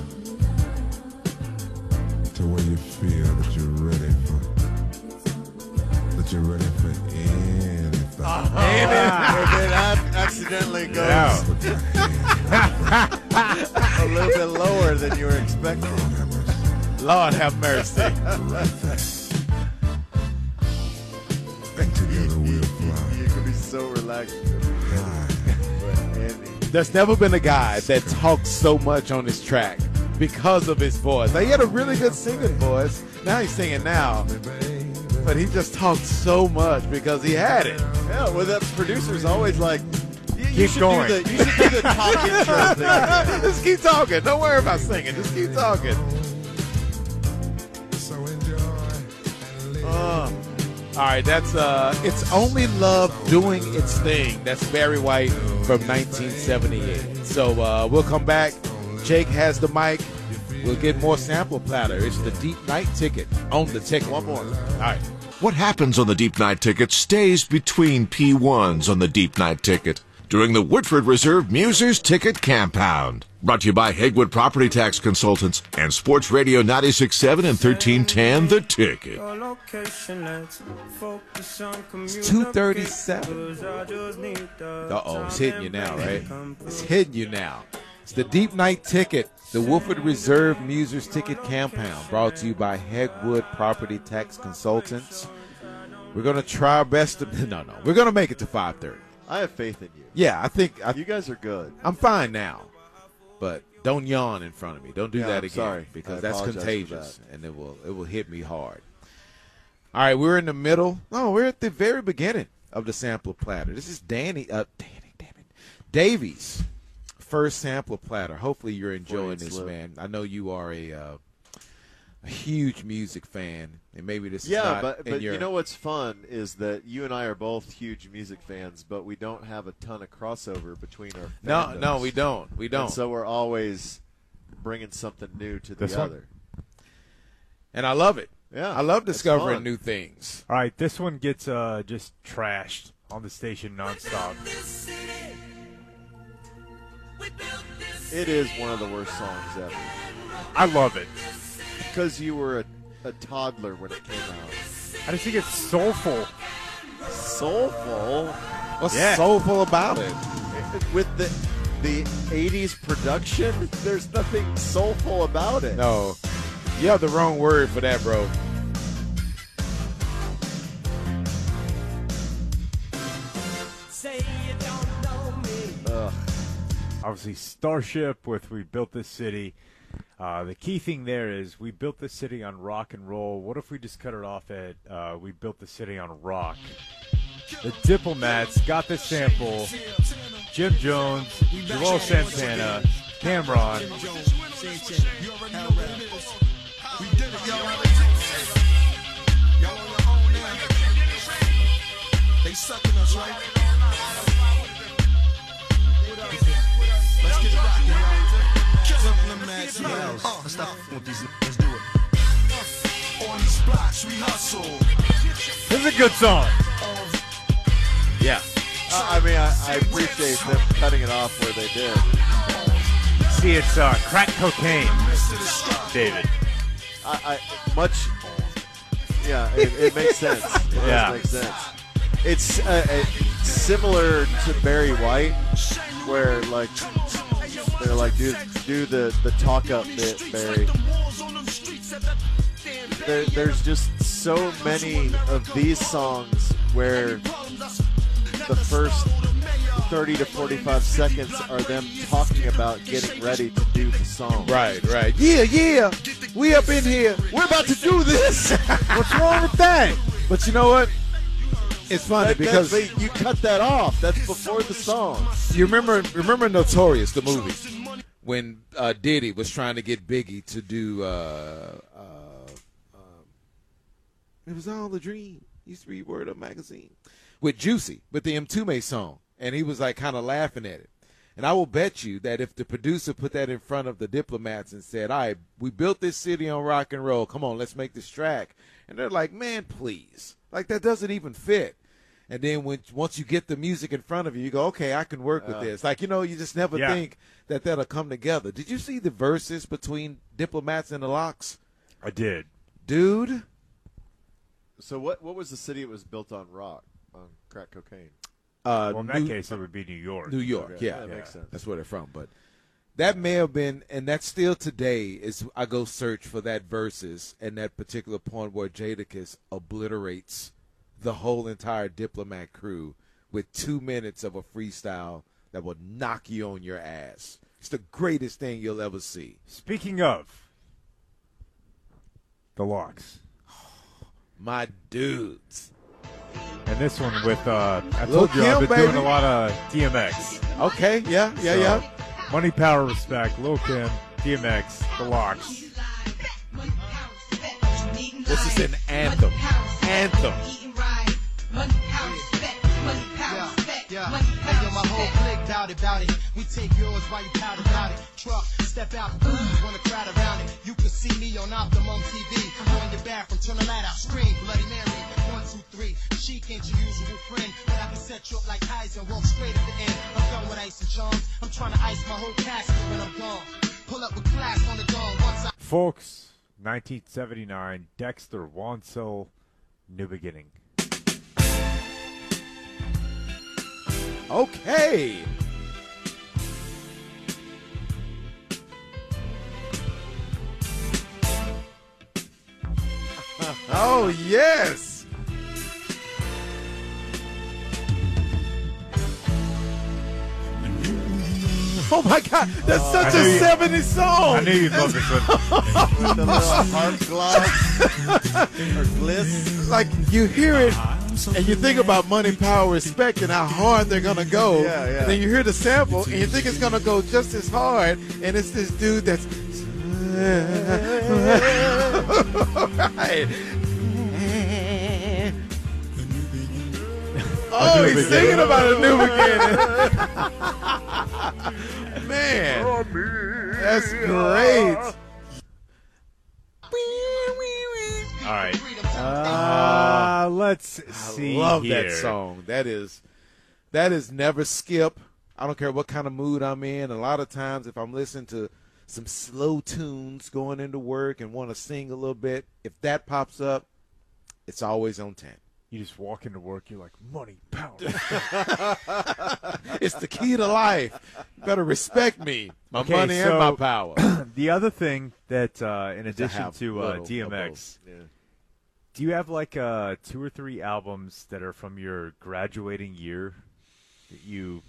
to where you feel that you're ready for that you're ready for anything. And then ac- accidentally goes Yeah. Put my hand a little bit lower than you were expecting. on that mercy. Lord have mercy. Right there. And together we'll fly You could be so relaxed. high. But Andy, There's never been a guy that talks so much on his track because of his voice. Like, he had a really good singing voice. Now he's singing now, but he just talked so much because he had it. yeah, well, that producer's always like, you, you Keep should going. do the, you should do the talk intro thing. Just keep talking. Don't worry about singing. Just keep talking. So enjoy and live. Oh, All right, that's uh, It's Only Love Doing Its Thing. That's Barry White from nineteen seventy-eight. So uh, we'll come back. Jake has the mic. We'll get more sample platter. It's the Deep Night Ticket on the ticket. one more. All right. What happens on the Deep Night Ticket stays between P ones on the Deep Night Ticket during the Woodford Reserve Musers Ticket Compound. Brought to you by Hegwood Property Tax Consultants and Sports Radio ninety-six point seven and thirteen ten The Ticket. It's two thirty-seven. Uh-oh, it's hitting you now, right? It's hitting you now. It's the Deep Night Ticket, the Woodford Reserve Musers Ticket Compound, brought to you by Hegwood Property Tax Consultants. We're going to try our best to... No, no. We're going to make it to five thirty. I have faith in you. Yeah, I think... I, You guys are good. I'm fine now. But don't yawn in front of me. Don't do Yeah, that I'm again. sorry. Because I that's apologize for contagious. that. And it will it will hit me hard. All right, we're in the middle. No, we're at the very beginning of the sample platter. This is Danny, uh, Danny, damn it, Davies' first sample platter. Hopefully you're enjoying Before you this, slip. man. I know you are a, uh, a huge music fan, and maybe this is Yeah, not but in but your... you know what's fun is that you and I are both huge music fans, but we don't have a ton of crossover between our No, fandoms. no, we don't. We don't. And so we're always bringing something new to the This one? other. And I love it. Yeah, I love it's discovering fun. new things. All right, this one gets uh, just trashed on the station nonstop. It is one of the worst songs ever. I love it. Because you were a, a toddler when it came out. I just think it's soulful. Soulful What's Yeah. soulful about it? with the the eighties production. There's nothing soulful about it. No, you have the wrong word for that, bro. Ugh. Obviously, Starship with We Built This City. Uh, the key thing there is we built this city on rock and roll. What if we just cut it off at uh, we built the city on rock? The Diplomats got the sample. Jim Jones, Joel Santana, Cameron. They sucking us, right? Let's get it rockin', y'all. Diplomats, man. Uh, let's stop with these. Let's do it. On these blocks, we hustle. This is a good song. Yeah. Uh, I mean, I, I appreciate them cutting it off where they did. See, it's uh, crack cocaine, David. I, I much. Yeah, it, it makes sense. It Yeah. does make sense. It's uh, uh, similar to Barry White, where like they're like, do do the the talk up bit, Barry. There, there's just so many of these songs where the first thirty to forty-five seconds are them talking about getting ready to do the song. Right, right. Yeah, yeah. We up in here. We're about to do this. What's wrong with that? But you know what? It's funny That- because that's- you cut that off. That's before the song. you remember remember Notorious, the movie, when uh, Diddy was trying to get Biggie to do. Uh, uh, uh, it was all a dream. Used to be Word Up magazine with Juicy with the M two May song, and he was like kind of laughing at it. And I will bet you that if the producer put that in front of the Diplomats and said, "All right, we built this city on rock and roll. Come on, let's make this track," and they're like, "Man, please, like that doesn't even fit." And then when once you get the music in front of you, you go, okay, I can work with Uh, this. Like, you know, you just never Yeah. think that that'll come together. Did you see the verses between Diplomats and the Locks? I did. Dude. So what? What was the city it was built on? Rock, on crack cocaine. Uh, Well, in that New, case, it would be New York. New York, Okay, yeah. that makes sense. That's where they're from. But that may have been, and that's still today, is I go search for that verses and that particular point where Jadakiss obliterates the whole entire Diplomat crew with two minutes of a freestyle that will knock you on your ass. It's the greatest thing you'll ever see. Speaking of the Locks, My dudes. and this one with uh, I Lil' told you I've Kim, been doing baby. a lot of D M X. Okay, yeah, yeah, So, yeah. Money, Power, Respect, Lil Kim, D M X, the Locks. This is an anthem. Anthem. Yeah, hey, yo, my whole clique doubt about it. We take yours while you pout about it. Truck, step out, booze, wanna crowd around it. You can see me on Optimum T V. Go in the bathroom, turn the light out, scream, Bloody Mary. One, two, three. She ain't your usual friend, but I can set you up like Heisen and walk straight at the end. I'm done with ice and charms. I'm trying to ice my whole casket when I'm gone. Pull up with class on the dawn once I. Folks, nineteen seventy-nine, Dexter Wansel, New Beginning. Okay. Oh, yes. Oh, my God. That's such I a knew you- seventies song. I knew you'd love this one. The little harp glide or bliss. Like, you hear it, and you think about Money, Power, Respect, and how hard they're going to go. Yeah, yeah. And then you hear the sample, and you think it's going to go just as hard, and it's this dude that's... right. Oh, he's singing about a new beginning. Man, that's great. All right. Uh, let's see. I love here. that song. That is, that is never skip. I don't care what kind of mood I'm in. A lot of times, if I'm listening to some slow tunes going into work and want to sing a little bit, if that pops up, it's always on ten. You just walk into work, you're like, money, power. It's the key to life. You better respect me, my Okay, money so- and my power. The other thing that, uh, in To addition have to uh, little D M of X, both. Yeah. do you have like uh, two or three albums that are from your graduating year that you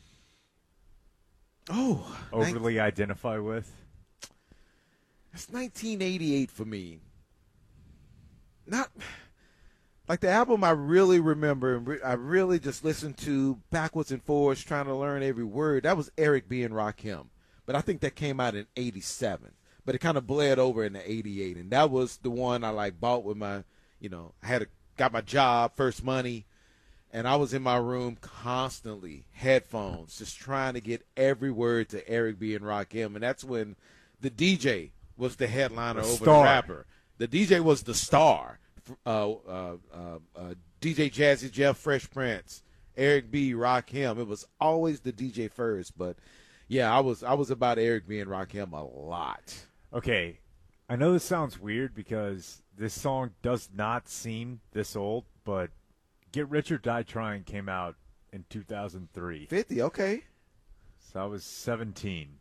Oh, overly identify with? It's nineteen eighty-eight for me. Not like the album I really remember and re- I really just listened to backwards and forwards trying to learn every word. That was Eric B. and Rakim. But I think that came out in eighty-seven. But it kind of bled over into eighty-eight. And that was the one I like bought with my, you know, I had a, got my job, first money. And I was in my room constantly, headphones, just trying to get every word to Eric B. and Rakim. And that's when the D J was the headliner The over star. the rapper. The D J was the star. Uh, uh, uh, uh, D J Jazzy Jeff, Fresh Prince, Eric B, Rakim. It was always the D J first. But yeah, I was I was about Eric B and Rakim a lot. Okay, I know this sounds weird because this song does not seem this old, but Get Rich or Die Trying came out in two thousand three. fifty, okay. So I was seventeen.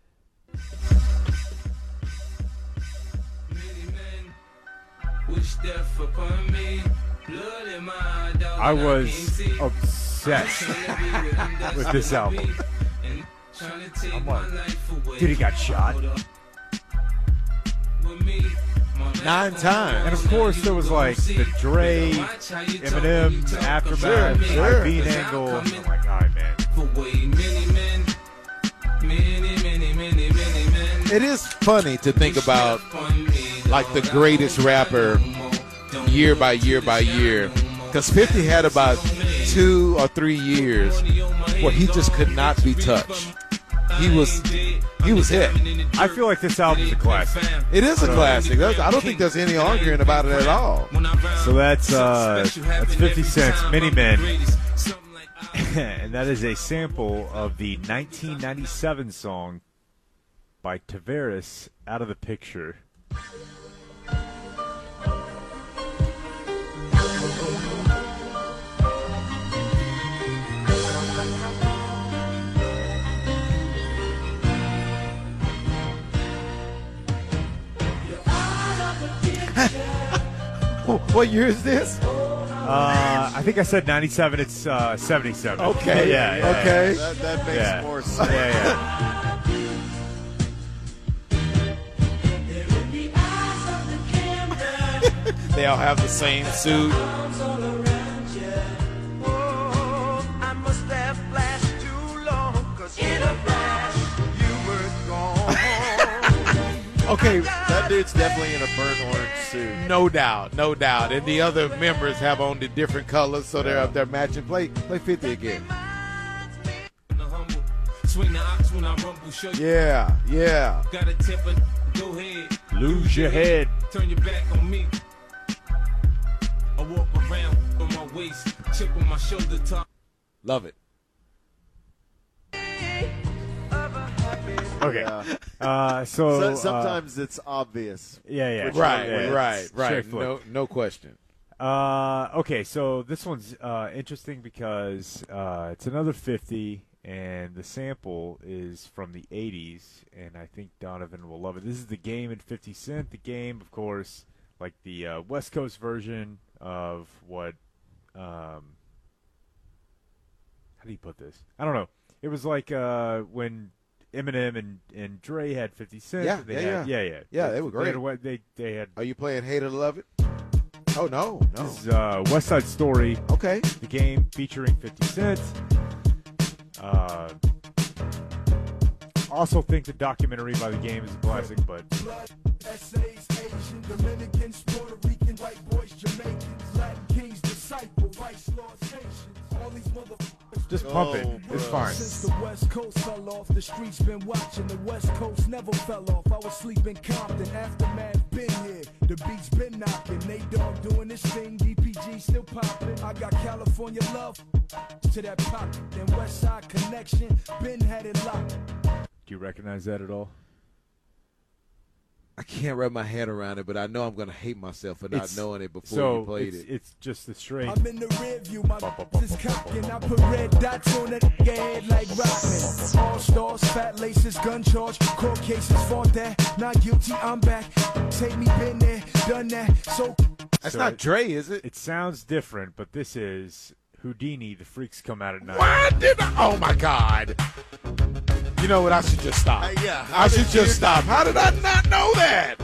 I was obsessed with this album. I'm like, dude, he got shot. Nine times. And of course, there was like the Dre, Eminem, Aftermath, Sure, sure. I Beat Angle. I'm like, all right, man. It is funny to think about, like, the greatest rapper year by year by year. Because fifty had about two or three years where he just could not be touched. He was he was hit. I feel like this album is a classic. It is a classic. That's, I don't think there's any arguing about it at all. So that's uh, that's fifty Cent's Mini Men. And that is a sample of the nineteen ninety-seven song by Tavares, Out of the Picture. What year is this? Uh, I think I said ninety-seven. It's uh, seventy-seven. Okay. Yeah. yeah okay. That, that makes yeah. more sense. Yeah, yeah. They all have the same suit. Okay, That dude's definitely in a burnt orange suit. no doubt, no doubt. And the other members have on the different colors, so they're up there matching. Play, play fifty again. Yeah, yeah. Got a temper, go ahead. Lose your head. Turn your back on me. I walk around on my waist, chip on my shoulder top. Love it. Okay. Yeah. Uh, so, So- uh, sometimes it's obvious. yeah, yeah. Which Right, one wins. right, right. Straight flip. No, no question. Uh, okay, so this one's uh, interesting because uh, it's another fifty, and the sample is from the eighties, and I think Donovan will love it. This is The Game in fifty Cent. The Game, of course, like the uh, West Coast version of what, um, how do you put this? I don't know. It was like uh, when Eminem and, and Dre had fifty Cent. Yeah, they yeah, had, yeah. yeah, yeah. Yeah, they were They, had, great. a- they, they had Are you playing Hate or Love It? Oh, no, no. this is, uh, West Side Story. Okay. The Game featuring fifty Cent. Uh, also think the documentary by The Game is a classic, but Essays, Asian, Dominicans, Puerto Rican, white boys, Jamaicans, Latin kings, disciple, vice lords, Haitians, all these motherfuckers. just pump it. Oh, It's bro. fine. Since the West Coast fell off, the streets been watching. The West Coast never fell off. I was sleeping Compton, aftermath been here. The beats been knocking. Nate Dogg doing this thing, D P G still popping. I got California love to that pocket. Then West Side connection, been had it locked. Do you recognize that at all? I can't wrap my head around it, but I know I'm going to hate myself for not It's- knowing it before so you played it's, it. it's just the straight. I'm in the rear view, my is cocking. I put red dots on that head like Rockman. All stars, fat laces, gun charge, court cases, fought that. Not guilty, I'm back. Take me, been there, done that. So That's so not it- Dre, is it? It sounds different, but this is Houdini, The Freaks Come Out at Night. Why did I? Oh, my God. You know what? I should just stop. Uh, yeah, how I should did you- just stop. How did I not know that?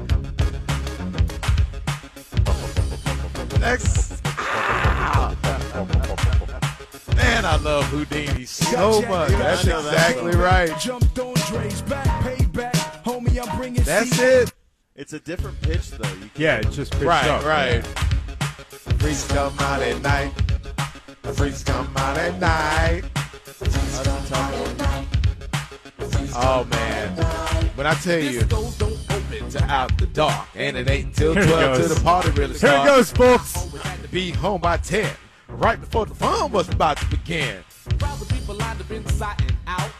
Next. Ah. Man, I love Houdini so much. That's I know that exactly song. right. jumped on Dre's back, payback. Homie, I'm bringing That's C- it. It's a different pitch, though. You Yeah, it's just pitched Right, up. right. Freaks come out at night. Freaks come out at night. That's the top one. Oh, man. When I tell you, to out the dark, and it ain't till Here it twelve till goes. the party really Here it starts. goes, folks. Had to be home by ten, right before the fun was about to begin.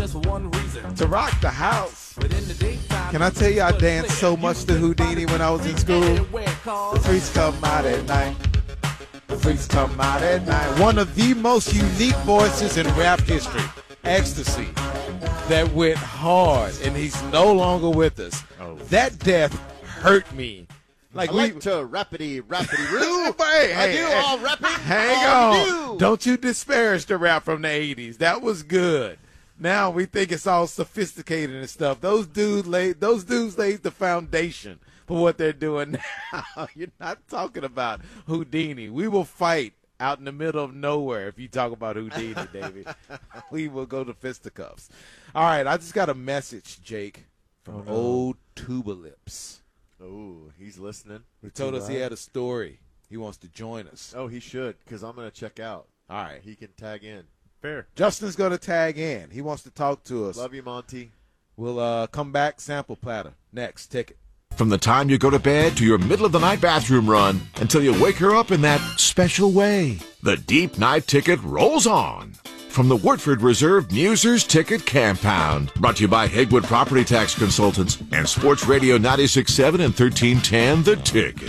just one reason. To rock the house. But in the daytime, Can I tell you I danced so much to Houdini when I was in school? The freaks come out at night. The freaks come out at night. One of the most unique voices in rap history, Ecstasy, that went hard, and he's no longer with us. Oh. That death hurt me. Like I we, like to rappity rappity roo. Hey, I hey, do hey, all rapping. hang all on. do. Don't you disparage the rap from the eighties. That was good. Now we think it's all sophisticated and stuff. Those dudes laid those dudes laid the foundation for what they're doing now. You're not talking about Houdini. We will fight out in the middle of nowhere if you talk about Houdini, David. We will go to fisticuffs. All right, I just got a message, Jake, from Oh, no. old Tuba Lips. Oh, he's listening. He told us he had a story. He wants to join us. Oh, he should, because I'm going to check out. All right. He can tag in. Fair. Justin's going to tag in. He wants to talk to us. Love you, Monty. We'll uh, come back, sample platter. Next, ticket. From the time you go to bed to your middle of the night bathroom run until you wake her up in that special way, the Deep Night Ticket rolls on. From the Woodford Reserve Musers Ticket Compound. Brought to you by Hegwood Property Tax Consultants and Sports Radio ninety-six point seven and thirteen ten The Ticket.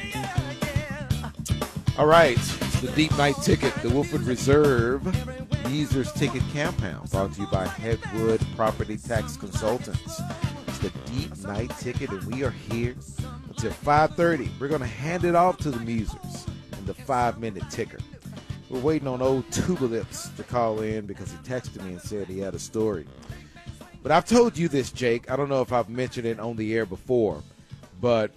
All right. It's the Deep Night Ticket, the Woodford Reserve Musers Ticket Compound. Brought to you by Hegwood Property Tax Consultants. It's the Deep Night Ticket, and we are here until five thirty. We're going to hand it off to the Musers in the five-minute ticker. We're waiting on old Tuba Lips to call in because he texted me and said he had a story. But I've told you this, Jake. I don't know if I've mentioned it on the air before, but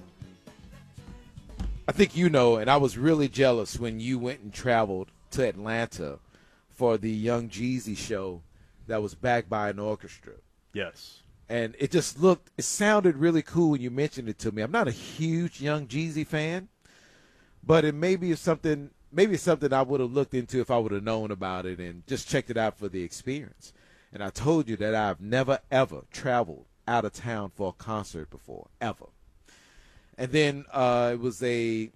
I think you know, and I was really jealous when you went and traveled to Atlanta for the Young Jeezy show that was backed by an orchestra. Yes. And it just looked, it sounded really cool when you mentioned it to me. I'm not a huge Young Jeezy fan, but it maybe is something, maybe it's something I would have looked into if I would have known about it and just checked it out for the experience. And I told you that I've never, ever traveled out of town for a concert before, ever. And then uh, it was a,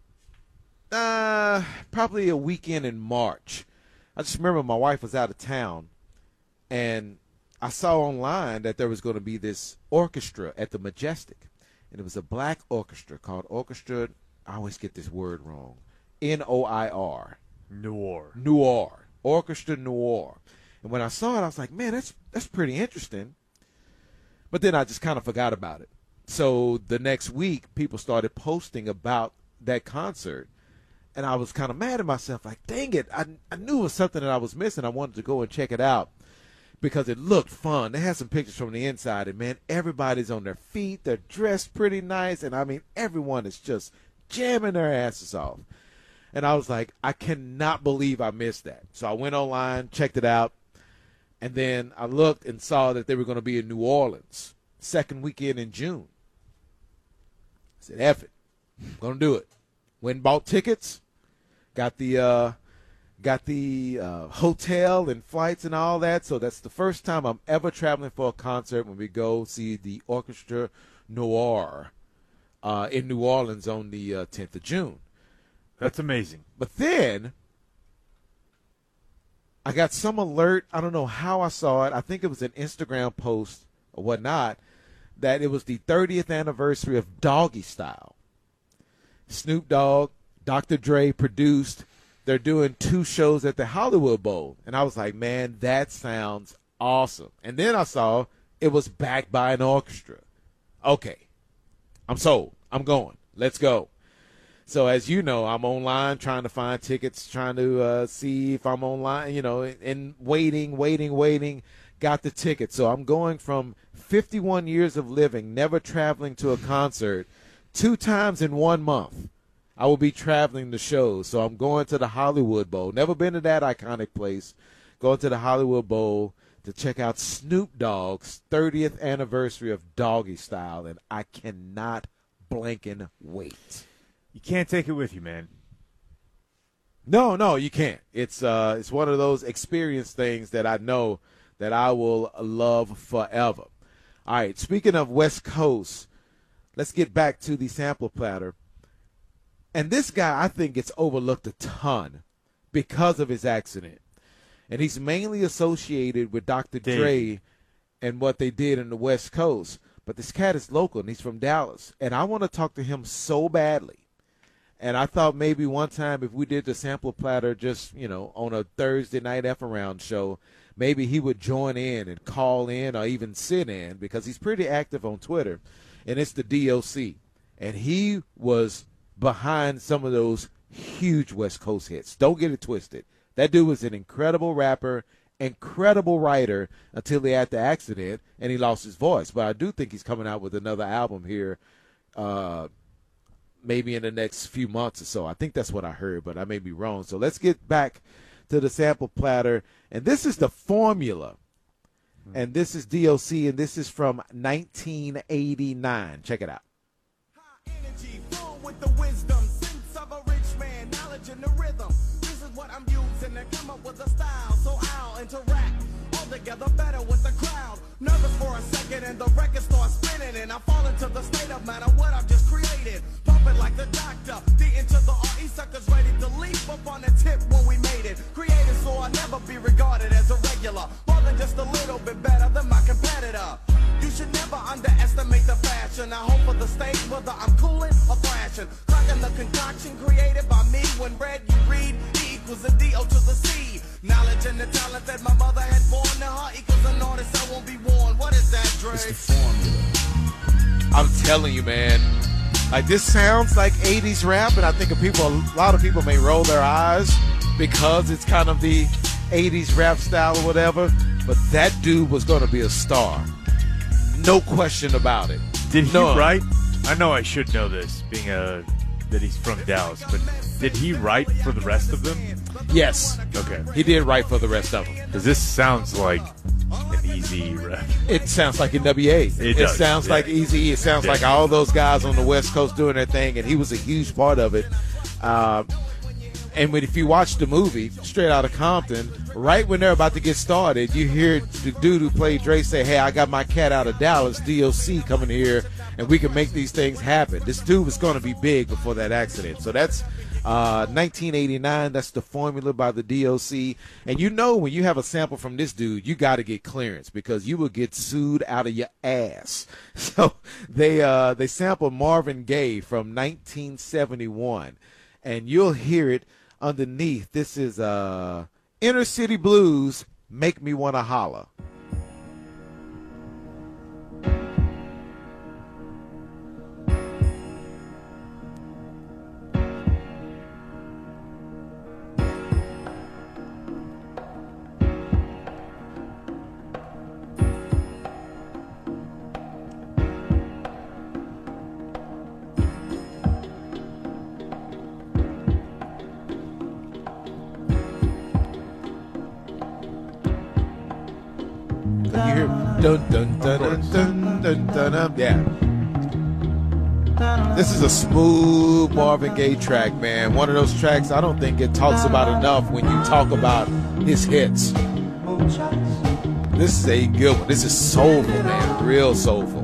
uh, probably a weekend in March. I just remember my wife was out of town, and I saw online that there was going to be this orchestra at the Majestic. And it was a black orchestra called Orchestra, I always get this word wrong, N O I R. Noir. Noir. Orchestra Noir. And when I saw it, I was like, man, that's that's pretty interesting. But then I just kind of forgot about it. So the next week, people started posting about that concert. And I was kind of mad at myself, like, dang it, I, I knew it was something that I was missing. I wanted to go and check it out because it looked fun. They had some pictures from the inside, and, man, everybody's on their feet. They're dressed pretty nice, and, I mean, everyone is just jamming their asses off. And I was like, I cannot believe I missed that. So I went online, checked it out, and then I looked and saw that they were going to be in New Orleans, second weekend in June. I said, F it. I'm going to do it. Went and bought tickets. Got the uh, got the uh, hotel and flights and all that. So that's the first time I'm ever traveling for a concert when we go see the Orchestra Noir uh, in New Orleans on the uh, tenth of June. That's amazing. But then I got some alert. I don't know how I saw it. I think it was an Instagram post or whatnot that it was the thirtieth anniversary of Doggy Style. Snoop Dogg, Doctor Dre produced. They're doing two shows at the Hollywood Bowl. And I was like, man, that sounds awesome. And then I saw it was backed by an orchestra. Okay, I'm sold. I'm going. Let's go. So as you know, I'm online trying to find tickets, trying to uh, see if I'm online, you know, and waiting, waiting, waiting. Got the ticket. So I'm going from fifty-one years of living, never traveling to a concert, two times in one month. I will be traveling to shows. So I'm going to the Hollywood Bowl. Never been to that iconic place. Going to the Hollywood Bowl to check out Snoop Dogg's thirtieth anniversary of Doggy Style, and I cannot blanking wait. You can't take it with you, man. No, no, you can't. It's uh, it's one of those experience things that I know that I will love forever. All right, speaking of West Coast, let's get back to the sample platter. And this guy, I think, gets overlooked a ton because of his accident. and he's mainly associated with Doctor Dave. Dre and what they did in the West Coast. But this cat is local, and he's from Dallas, and I want to talk to him so badly. And I thought maybe one time if we did the sample platter just, you know, on a Thursday night F-Around show, maybe he would join in and call in or even sit in, because he's pretty active on Twitter, and it's the D O C. And he was behind some of those huge West Coast hits. Don't get it twisted. That dude was an incredible rapper, incredible writer until he had the accident and he lost his voice. But I do think he's coming out with another album here uh, maybe in the next few months or so. I think that's what I heard, but I may be wrong. So let's get back to the sample platter. And this is the formula. And this is D O C, and this is from nineteen eighty-nine. Check it out. Energy full with the wisdom, sense of a rich man, knowledge in the rhythm. This is what I'm using to come up with a style, so I'll interact all together better with the crowd. Nervous for a second and the record starts spinning, and I fall into the state of matter what I've just created. Pumping like the doctor, the into the R E suckers ready to leap up on the tip when we made it. Created so I'll never be regarded as a regular, more than just a little bit better than my competitor. You should never underestimate the fashion. I hope for the stage whether I'm cooling or thrashing. Cracking the concoction created by me. When read, you read, E equals a D O to the C. Knowledge and the talent that my mother had born to her equals an artist I won't be worn. What is that, Dre? It's the formula. I'm telling you, man. Like, this sounds like eighties rap, and I think of people, a lot of people may roll their eyes because it's kind of the eighties rap style or whatever. But that dude was going to be a star. No question about it. Did he No. write? I know I should know this, being a that he's from Dallas, but did he write for the rest of them? Yes. Okay. He did write for the rest of them. Because this sounds like an easy rap. It sounds like N W A. It It, does, sounds yeah. like Eazy-E. It sounds Yeah. like all those guys on the West Coast doing their thing, and he was a huge part of it. Uh, and when, if you watch the movie, Straight Outta Compton, right when they're about to get started, you hear the dude who played Dre say, hey, I got my cat out of Dallas, D O C, coming here, and we can make these things happen. This dude was going to be big before that accident. So that's uh, nineteen eighty-nine. That's the formula by the D O C. And you know when you have a sample from this dude, you got to get clearance because you will get sued out of your ass. So they uh, they sampled Marvin Gaye from nineteen seventy-one, and you'll hear it underneath. This is uh, Inner City Blues, Make Me Wanna Holler. You hear dun dun dun dun dun dun dun dun. Yeah. This is a smooth Marvin Gaye track, man. One of those tracks I don't think it talks about enough when you talk about his hits. This is a good one. This is soulful, man. Real soulful.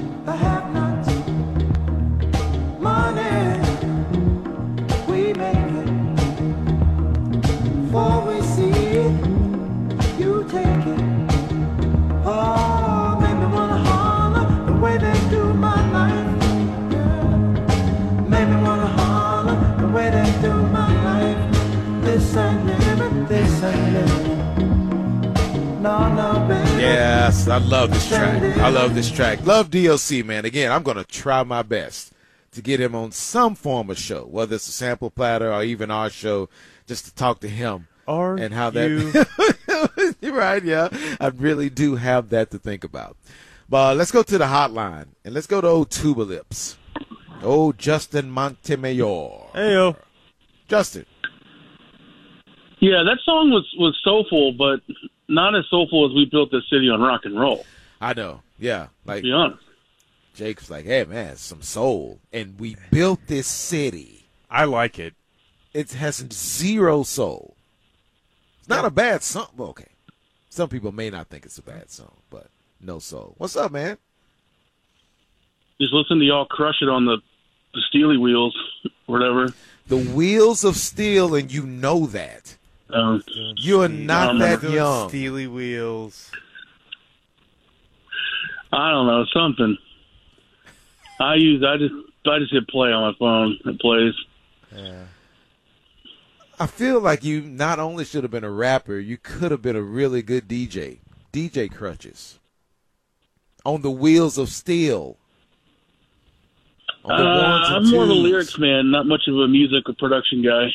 Yes, I love this track. I love this track. Love D O C, man. Again, I'm going to try my best to get him on some form of show, whether it's a sample platter or even our show, just to talk to him. Are and how you? that You're right, yeah. I really do have that to think about. But let's go to the hotline, and let's go to old Tuba Lips. Old Justin Montemayor. Hey, yo. Justin. Yeah, that song was, was soulful, but not as soulful as We Built This City on Rock and Roll. I know, yeah. Like, to be honest. Jake's like, hey, man, some soul. And we built this city. I like it. It has zero soul. It's not a bad song. Well, okay. Some people may not think it's a bad song, but no soul. What's up, man? Just listen to y'all crush it on the, the Steely wheels, whatever. The wheels of steel, and you know that. Um, You are not um, that Doing young. Steely Wheels. I don't know, something. I use I just I just hit play on my phone. It plays. Yeah. I feel like you not only should have been a rapper, you could have been a really good D J. D J Crutches. On the wheels of steel. On the Uh, ones and I'm more of a twos. lyrics man, not much of a music or production guy.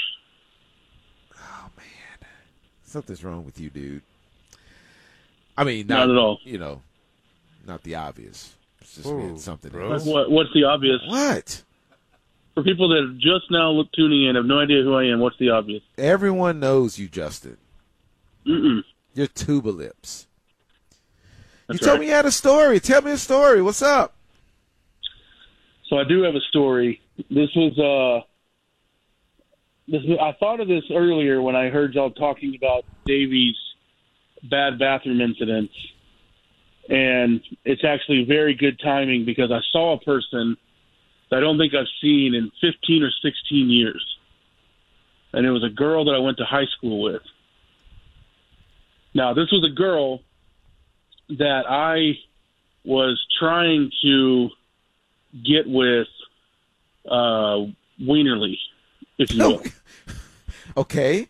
Something's wrong with you, dude. I mean, Not at all. You know, not the obvious. It's just Whoa, meant something bro. else. What, what's the obvious? What? For people that are just now look, tuning in, have no idea who I am, what's the obvious? Everyone knows you, Justin. Mm-mm. You're Tuba Lips. That's you told right. me you had a story. Tell me a story. What's up? So I do have a story. This was uh, this was, I thought of this earlier when I heard y'all talking about Davy's bad bathroom incidents, and it's actually very good timing because I saw a person that I don't think I've seen in fifteen or sixteen years, and it was a girl that I went to high school with. Now, this was a girl that I was trying to get with uh, Wienerly, if you will. Okay.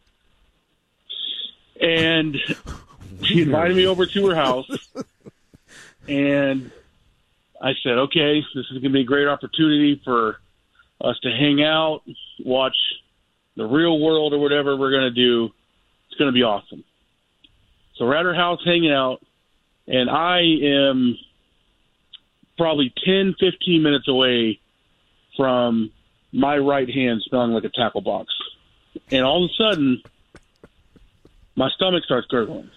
And she invited me over to her house, and I said, okay, this is going to be a great opportunity for us to hang out, watch The Real World or whatever we're going to do. It's going to be awesome. So we're at her house hanging out, and I am probably ten, fifteen minutes away from my right hand smelling like a tackle box. And all of a sudden, my stomach starts gurgling.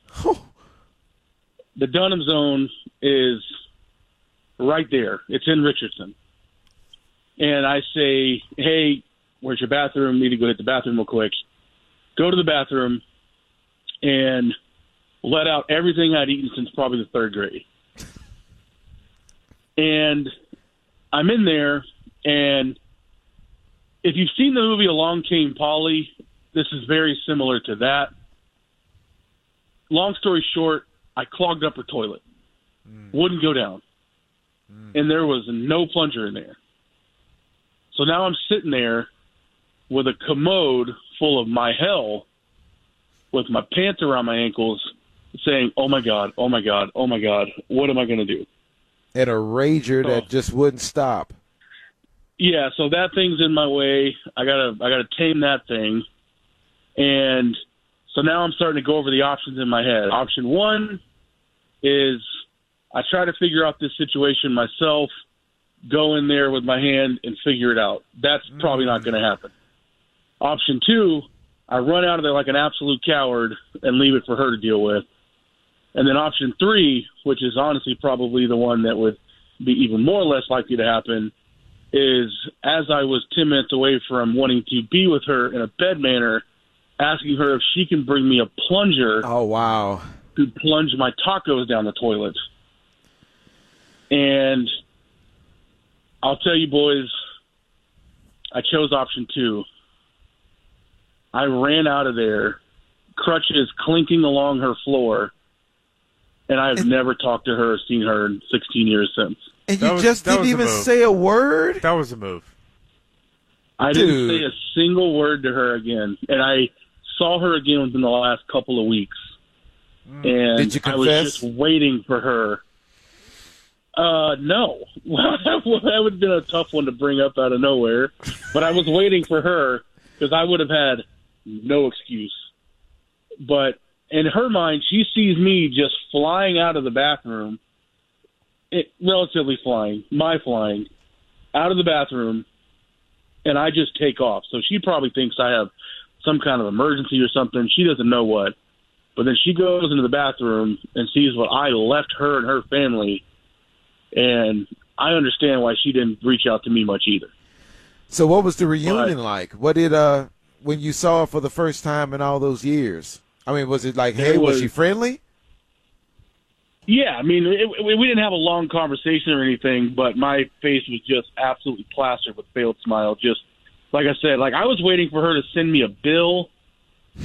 The Dunham Zone is right there. It's in Richardson. And I say, hey, where's your bathroom? Need to go hit the bathroom real quick. Go to the bathroom and let out everything I'd eaten since probably the third grade. And I'm in there, and if you've seen the movie Along Came Polly, this is very similar to that. Long story short, I clogged up her toilet. Mm. Wouldn't go down. Mm. And there was no plunger in there. So now I'm sitting there with a commode full of my hell with my pants around my ankles saying, oh, my God, oh, my God, oh, my God, what am I going to do? And a rager oh. that just wouldn't stop. Yeah, so that thing's in my way. I gotta, I gotta tame that thing, and so now I'm starting to go over the options in my head. Option one is I try to figure out this situation myself, go in there with my hand and figure it out. That's mm. probably not going to happen. Option two, I run out of there like an absolute coward and leave it for her to deal with. And then option three, which is honestly probably the one that would be even more or less likely to happen, is as I was ten minutes away from wanting to be with her in a bed manner, asking her if she can bring me a plunger. Oh, wow. To plunge my tacos down the toilet. And I'll tell you, boys, I chose option two. I ran out of there, crutches clinking along her floor, and I have and, never talked to her or seen her in sixteen years since. And you was, just didn't even say a word? That was a move. I Dude. didn't say a single word to her again. And I saw her again within the last couple of weeks. Mm. And Did you confess? I was just waiting for her. Uh, no. That would have been a tough one to bring up out of nowhere. But I was waiting for her because I would have had no excuse. But in her mind, she sees me just flying out of the bathroom. It, relatively flying, my flying, out of the bathroom, and I just take off. So she probably thinks I have some kind of emergency or something. She doesn't know what. But then she goes into the bathroom and sees what I left her and her family, and I understand why she didn't reach out to me much either. So what was the reunion but, like? What did, uh, when you saw her for the first time in all those years? I mean, was it like, hey, it was, was she friendly? Yeah, I mean, it, it, we didn't have a long conversation or anything, but my face was just absolutely plastered with failed smile. Just like I said, like I was waiting for her to send me a bill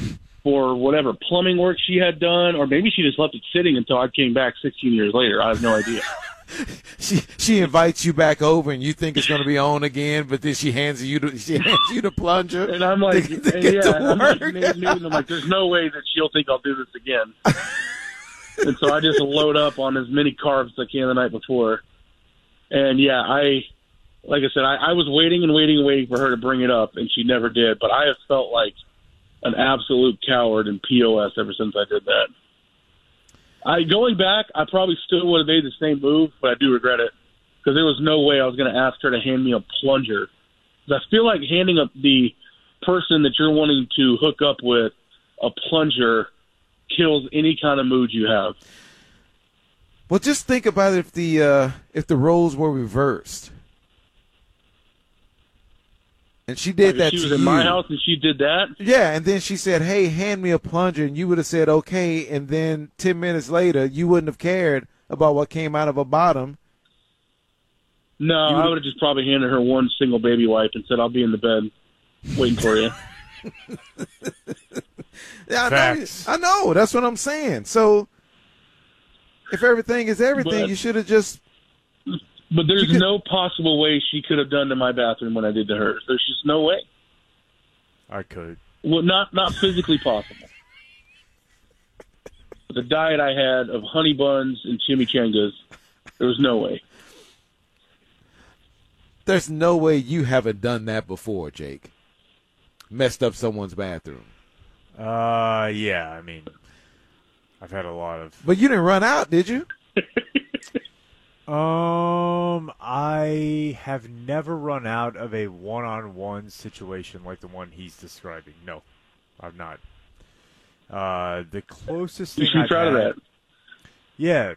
for whatever plumbing work she had done, or maybe she just left it sitting until I came back sixteen years later. I have no idea. She she invites you back over, and you think it's going to be on again, but then she hands you the, she hands you the plunger. And I'm like, to, to and get yeah, to and I'm like, work. noon, noon, I'm like, there's no way that she'll think I'll do this again. And so I just load up on as many carbs as I can the night before. And yeah, I, like I said, I, I was waiting and waiting and waiting for her to bring it up, and she never did. But I have felt like an absolute coward and P O S ever since I did that. I going back, I probably still would have made the same move, but I do regret it because there was no way I was going to ask her to hand me a plunger. 'Cause I feel like handing up the person that you're wanting to hook up with a plunger kills any kind of mood you have. Well, just think about if the uh, if the roles were reversed, and she did Like, that if she to was in you. my house and she did that. Yeah, and then she said, "Hey, hand me a plunger," and you would have said, "Okay," and then ten minutes later, you wouldn't have cared about what came out of her bottom. No, I would have just probably handed her one single baby wipe and said, "I'll be in the bed waiting for you." Yeah, I know, I know. That's what I'm saying. So, if everything is everything, But- you should have just. But there's could- no possible way she could have done to my bathroom what I did to hers. There's just no way. I could. Well, not not physically possible. The diet I had of honey buns and chimichangas, there was no way. There's no way you haven't done that before, Jake. Messed up someone's bathroom. Uh, yeah. I mean, I've had a lot of. But you didn't run out, did you? Um, I have never run out of a one-on-one situation like the one he's describing. No, I've not. Uh, the closest You thing should be I've proud of had, that. yeah.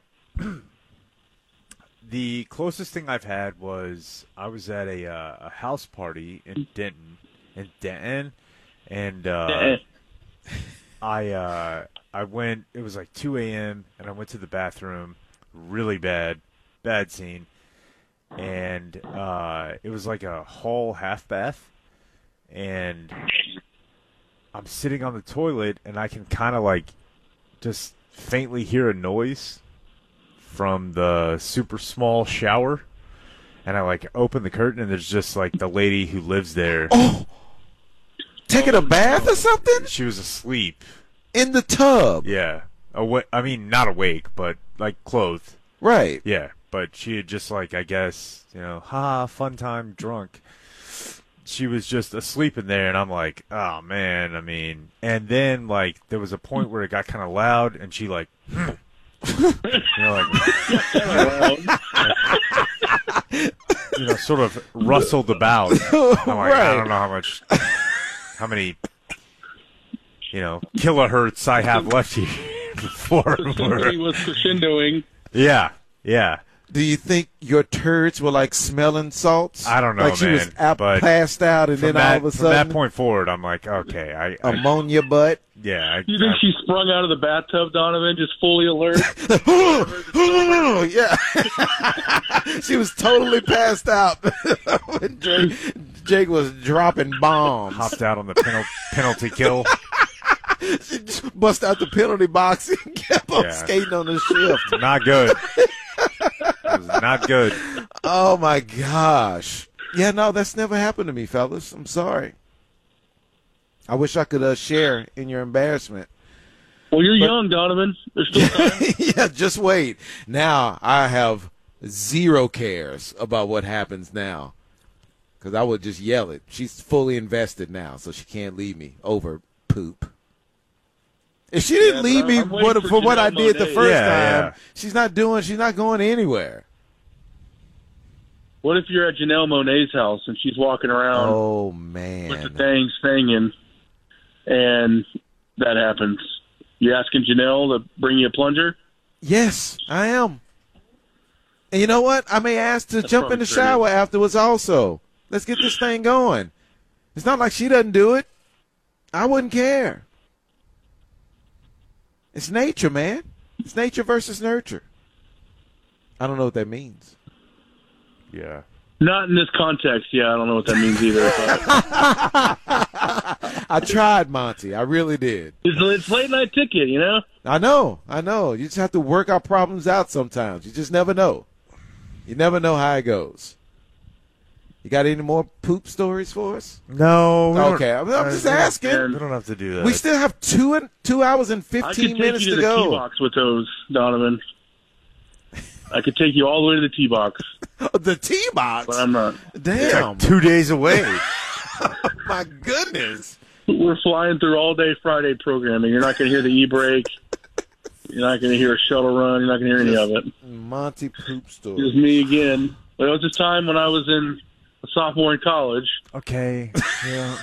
The closest thing I've had was I was at a uh, a house party in Denton, in Denton, and uh, I uh, I went. It was like two a.m. and I went to the bathroom, really bad. Bad scene, and uh, it was like a whole half bath, and I'm sitting on the toilet, and I can kind of like just faintly hear a noise from the super small shower, and I like open the curtain, and there's just like the lady who lives there. Oh, taking a bath or something? She was asleep in the tub. Yeah, Awa- I mean not awake, but like clothed. Right. Yeah. But she had just like, I guess, you know, ha, fun time, drunk. She was just asleep in there, and I'm like, oh, man, I mean. And then, like, there was a point where it got kind of loud, and she, like, you know, like, you know, sort of rustled about. I'm like, I don't know how much, how many, you know, kilohertz I have left here before. Somebody was crescendoing. Yeah, yeah. Do you think your turds were like smelling salts? I don't know, like she man. was out, but passed out, and from then that, all of a from sudden, that point forward, I'm like, okay, I, I ammonia butt. yeah. I, You think I, she sprung out of the bathtub, Donovan, just fully alert? Yeah, she was totally passed out. When Jake, Jake was dropping bombs. hopped out on the penal, penalty kill. She just bust out the penalty box and kept on Yeah. skating on the shift. Not good. It was not good. Oh my gosh. Yeah, no, that's never happened to me, fellas. I'm sorry. I wish I could uh, share in your embarrassment. Well, you're But- young, Donovan. There's still time. Yeah, just wait. Now I have zero cares about what happens now. Because I would just yell it. She's fully invested now, so she can't leave me over poop. If she didn't Yeah, leave but me I'm waiting what, for for what I Janelle did the Monáe. first Yeah, time, yeah. she's not doing. She's not going anywhere. What if you're at Janelle Monáe's house and she's walking around Oh with the man. thing singing, and that happens? You asking Janelle to bring you a plunger? Yes, I am. And you know what? I may ask to That's jump in probably the true. shower afterwards. Also, let's get this thing going. It's not like she doesn't do it. I wouldn't care. It's nature, man. It's nature versus nurture. I don't know what that means. Yeah. Not in this context. Yeah, I don't know what that means either. But I I tried, Monty. I really did. It's, it's late night ticket, you know? I know. I know. You just have to work our problems out sometimes. You just never know. You never know how it goes. You got any more poop stories for us? No. we don't- Okay, I'm, I'm just uh, asking. We don't have to do that. We still have two and two hours and I could fifteen take minutes you to, to the tee go. box with those, Donovan. I could take you all the way to the tee box, The tee box. but I'm not. Damn. Two days away. My goodness. We're flying through all day Friday programming. You're not going to hear the e-brake. You're not going to hear a shuttle run. You're not going to hear any of it. Monty poop story. It was me again. But it was this time when I was in a sophomore in college. Okay. Yeah.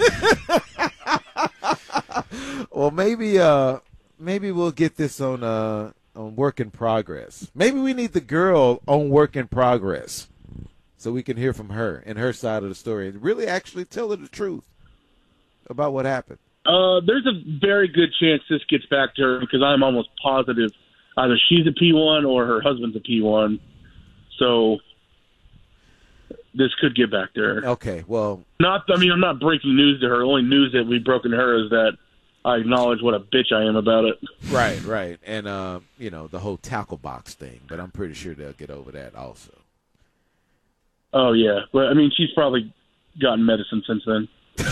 Well, maybe uh, maybe we'll get this on uh on work in progress. Maybe we need the girl on work in progress, so we can hear from her and her side of the story and really actually tell her the truth about what happened. Uh, there's a very good chance this gets back to her because I'm almost positive either she's a P one or her husband's a P one. So this could get back to her. Okay, well, Not, I mean, I'm not breaking news to her. The only news that we've broken to her is that I acknowledge what a bitch I am about it. right, right, and uh, you know the whole tackle box thing, but I'm pretty sure they'll get over that also. Oh, yeah. But, I mean, she's probably gotten medicine since then.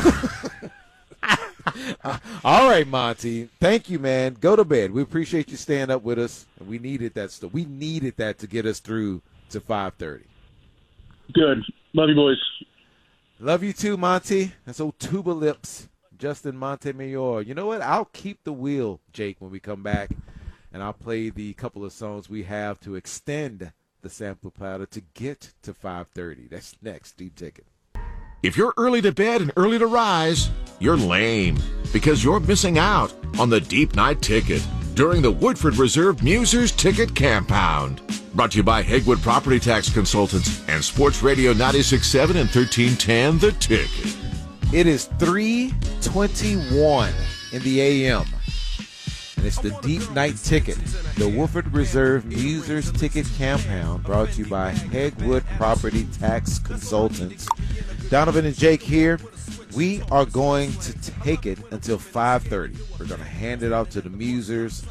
All right, Monty. Thank you, man. Go to bed. We appreciate you staying up with us. And we needed that stuff. We needed that to get us through to five thirty. Good. Love you, boys. Love you too, Monty. That's old Tuba Lips, Justin Montemayor. You know what? I'll keep the wheel, Jake, when we come back, and I'll play the couple of songs we have to extend the sample platter to get to five thirty. That's next, Deep Ticket. If you're early to bed and early to rise, you're lame because you're missing out on the Deep Night Ticket during the Woodford Reserve Musers Ticket Campound. Brought to you by Hegwood Property Tax Consultants and Sports Radio ninety-six point seven and thirteen ten The Ticket. It is three twenty-one in the A M, and it's the Deep Night Ticket, the Woodford Reserve Musers Ticket Campound, brought to you by Hegwood Property Tax Consultants. Donovan and Jake here. We are going to take it until five thirty. We're going to hand it off to the Musers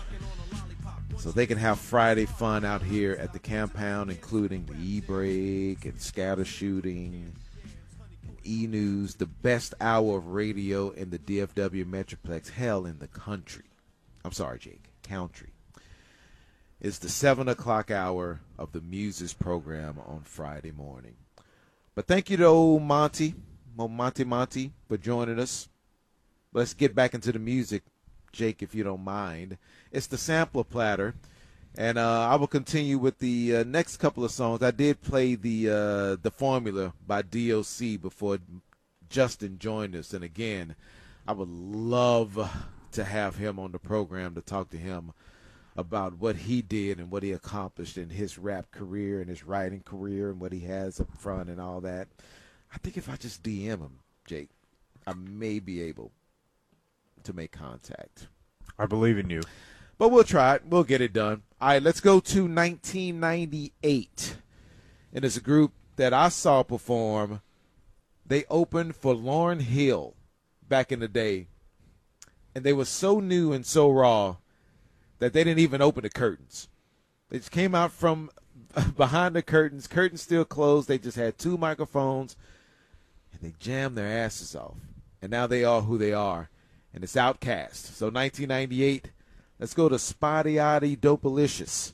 so they can have Friday fun out here at the compound, including the e-break and scatter shooting and e-news, the best hour of radio in the D F W Metroplex, hell, in the country. I'm sorry, Jake, country. It's the seven o'clock hour of the Musers program on Friday morning. But thank you to old Monty, old Monty Monty, for joining us. Let's get back into the music, Jake, if you don't mind. It's the sampler platter, and uh, I will continue with the uh, next couple of songs. I did play the uh, the Formula by D O C before Justin joined us, and again, I would love to have him on the program to talk to him about what he did and what he accomplished in his rap career and his writing career and what he has up front and all that. I think if I just D M him, Jake, I may be able to make contact. I believe in you. But we'll try it. We'll get it done. All right, let's go to nineteen ninety-eight. And it's a group that I saw perform. They opened for Lauryn Hill back in the day. And they were so new and so raw that they didn't even open the curtains. They just came out from behind the curtains. Curtains still closed. They just had two microphones. And they jammed their asses off. And now they are who they are. And it's Outkast. So nineteen ninety-eight, let's go to Spotty Oddie Dopalicious.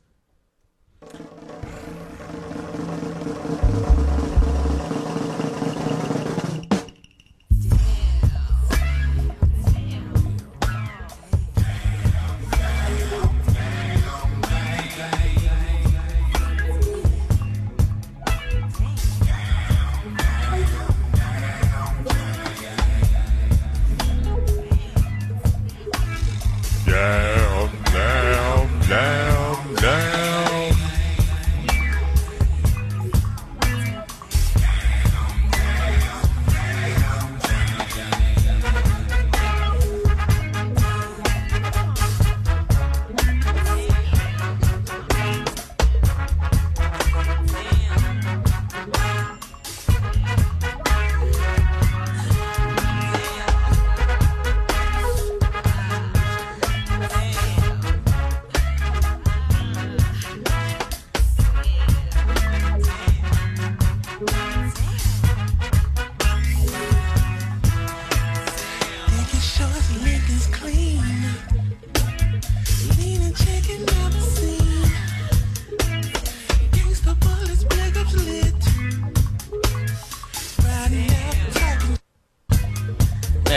Down, down, down, down.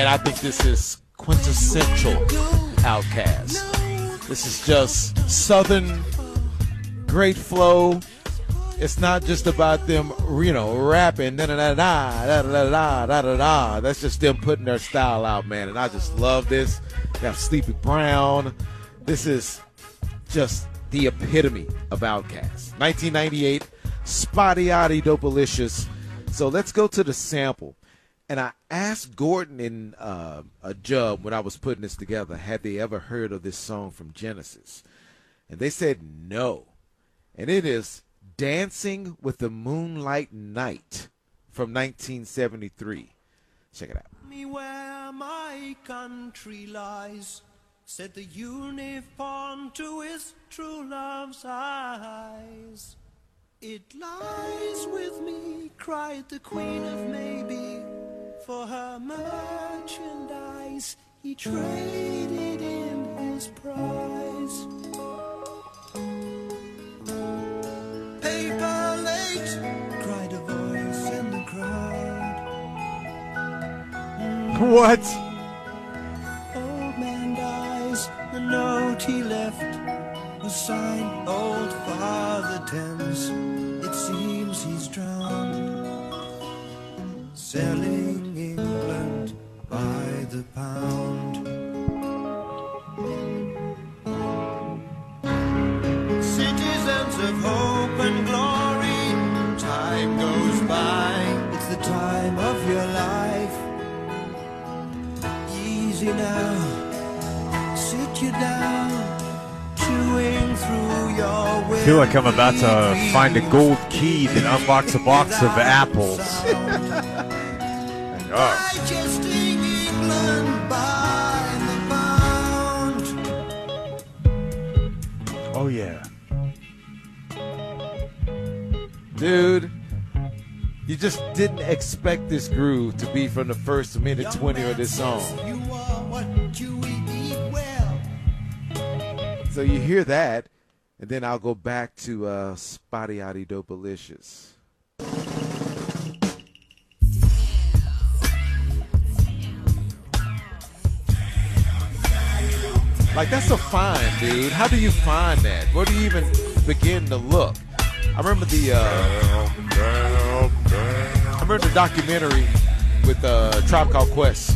I think this is quintessential Outkast. This is just Southern, great flow. It's not just about them, you know, rapping, da da da da da da da da da da. That's just them putting their style out, man. And I just love this. You have Sleepy Brown. This is just the epitome of Outkast. nineteen ninety-eight, Spotty Oddie Dopalicious. So let's go to the sample. And I asked Gordon and uh, a Jub when I was putting this together, had they ever heard of this song from Genesis? And they said no. And it is Dancing with the Moonlight Night from nineteen seventy-three. Check it out. Me where my country lies, said the unicorn to his true love's eyes. It lies with me, cried the queen of maybe, for her merchandise he traded in his prize. Paper late, cried a voice in the crowd. Mm. What? Old man dies, the note he left was signed Old Father Thames. It seems he's drowned, selling England by the pound. Citizens of hope and glory, time goes by. It's the time of your life. Easy now, sit you down, chewing through your I feel like I'm about to find a gold key that unlocks a box of apples. Oh. digesting England by the pound. Oh, yeah. Dude, you just didn't expect this groove to be from the first minute twenty of this song. You are what you eat well. So you hear that, and then I'll go back to uh, Spotty Oddie Dopalicious. Like, that's a find, dude. How do you find that? Where do you even begin to look? I remember the uh, I remember the documentary with uh, Tribe Called Quest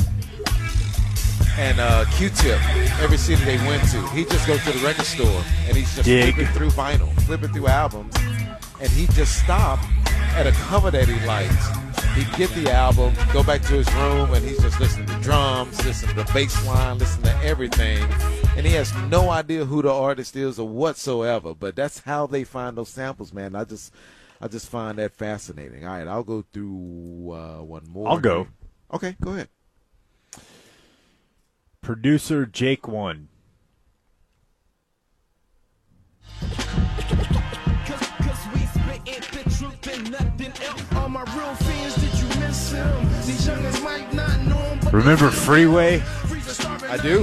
and uh, Q-Tip. Every city they went to, he just goes to the record store and he's just Dig. flipping through vinyl, flipping through albums, and he just stopped at accommodating lights. He'd get the album, go back to his room, and he's just listening to drums, listening to the bass line, listening to everything. And he has no idea who the artist is or whatsoever. But that's how they find those samples, man. I just I just find that fascinating. All right, I'll go through uh, one more. I'll go. Okay, go ahead. Producer Jake One. Remember Freeway? I do.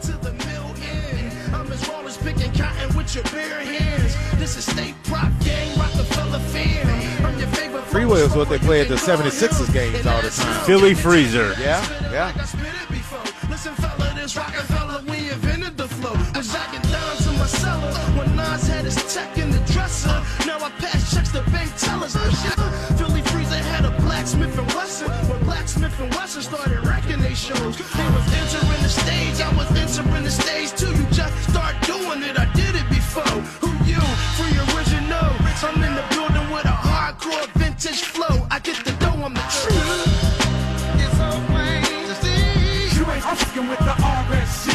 Freeway was what they play at the seventy-sixers games all the time. Philly Freezer. Yeah, yeah. Listen, fella, this Rockefeller, we invented the flow. Was jacking down to my cellar when Nas had his tech in the dresser. Now I pass checks to bank tellers. Philly Freezer had a blacksmith and Wesson. When blacksmith and Wesson started wrecking they shows, they was entering the stage. I was entering the stage too. You just start doing it. I did it before. Who you? Free original. I'm in the building with a hardcore vintage flow. I get the dough. I'm the truth. It's so plain to see. You ain't fucking with the R S C.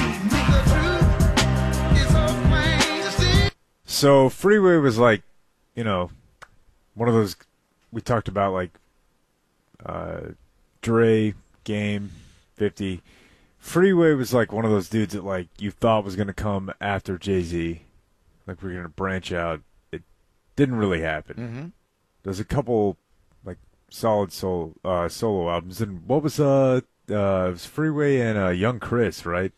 So Freeway was like, you know, one of those we talked about, like uh, Dre, Game, fifty. Freeway was like one of those dudes that like you thought was going to come after Jay-Z. Like we're going to branch out. It didn't really happen. Mm-hmm. There's a couple like solid solo uh, solo albums, and what was uh, uh it was Freeway and uh, Young Chris, right?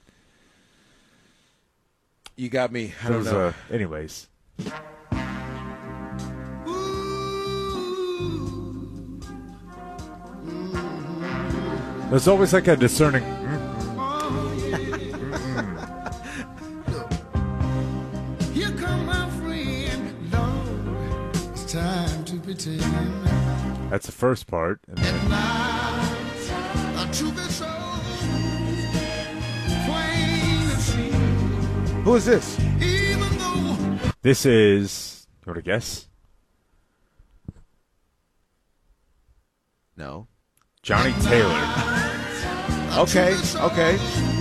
You got me. I don't Those, know. Uh, anyways. There's always like a discerning. Here come my friend, Lord, it's time to pretend. That's the first part. And then, A truth is so plain to see. Who is this? Even though this is. You want to guess? No. Johnny Taylor. Okay, okay.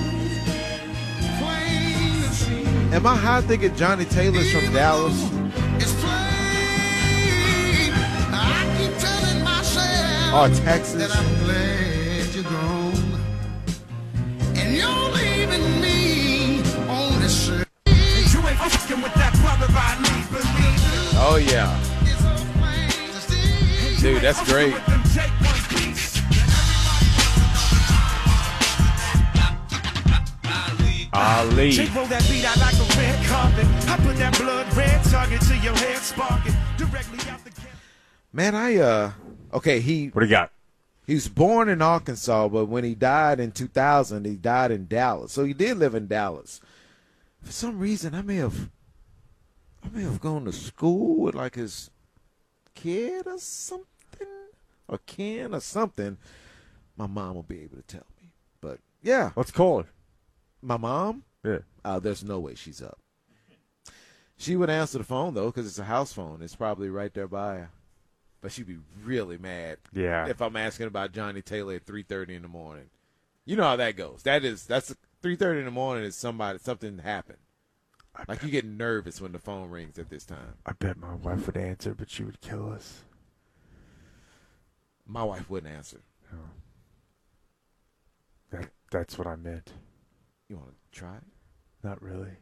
Am I high thinking Johnny Taylor's from Dallas? it's plain, I keep telling myself Oh, Texas. that I'm glad you're gone. And you're leaving me on this earth. You ain't fucking with that brother I need, believe. Oh, yeah. Dude, that's great. Ali. Jake roll that beat out like a red carpet. I put that blood red target to your head, sparking directly out the gate. Man, I, uh, okay, he. What do you got? He was born in Arkansas, but when he died in two thousand, he died in Dallas. So he did live in Dallas. For some reason, I may have, I may have gone to school with like his kid or something, or Ken or something. My mom will be able to tell me. But yeah, Let's call her. my mom. Yeah. Uh, there's no way she's up. She would answer the phone though, because it's a house phone. It's probably right there by her. But she'd be really mad. Yeah. If I'm asking about Johnny Taylor at three thirty in the morning. You know how that goes. That is that's three thirty in the morning is somebody something happened. I Like bet, you get nervous when the phone rings at this time. I bet my wife would answer, but she would kill us. My wife wouldn't answer. Oh. That that's what I meant. You want to try? Not really.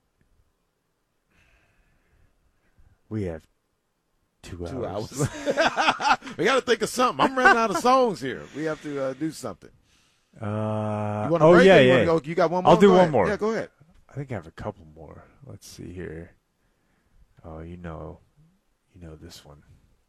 We have two hours. Two hours. We got to think of something. I'm running out of songs here. We have to uh, do something. Uh, You want to oh break yeah, or you yeah. wanna go? You got one more? I'll do Go one ahead. more. Yeah, go ahead. I think I have a couple more. Let's see here. Oh, you know, you know this one.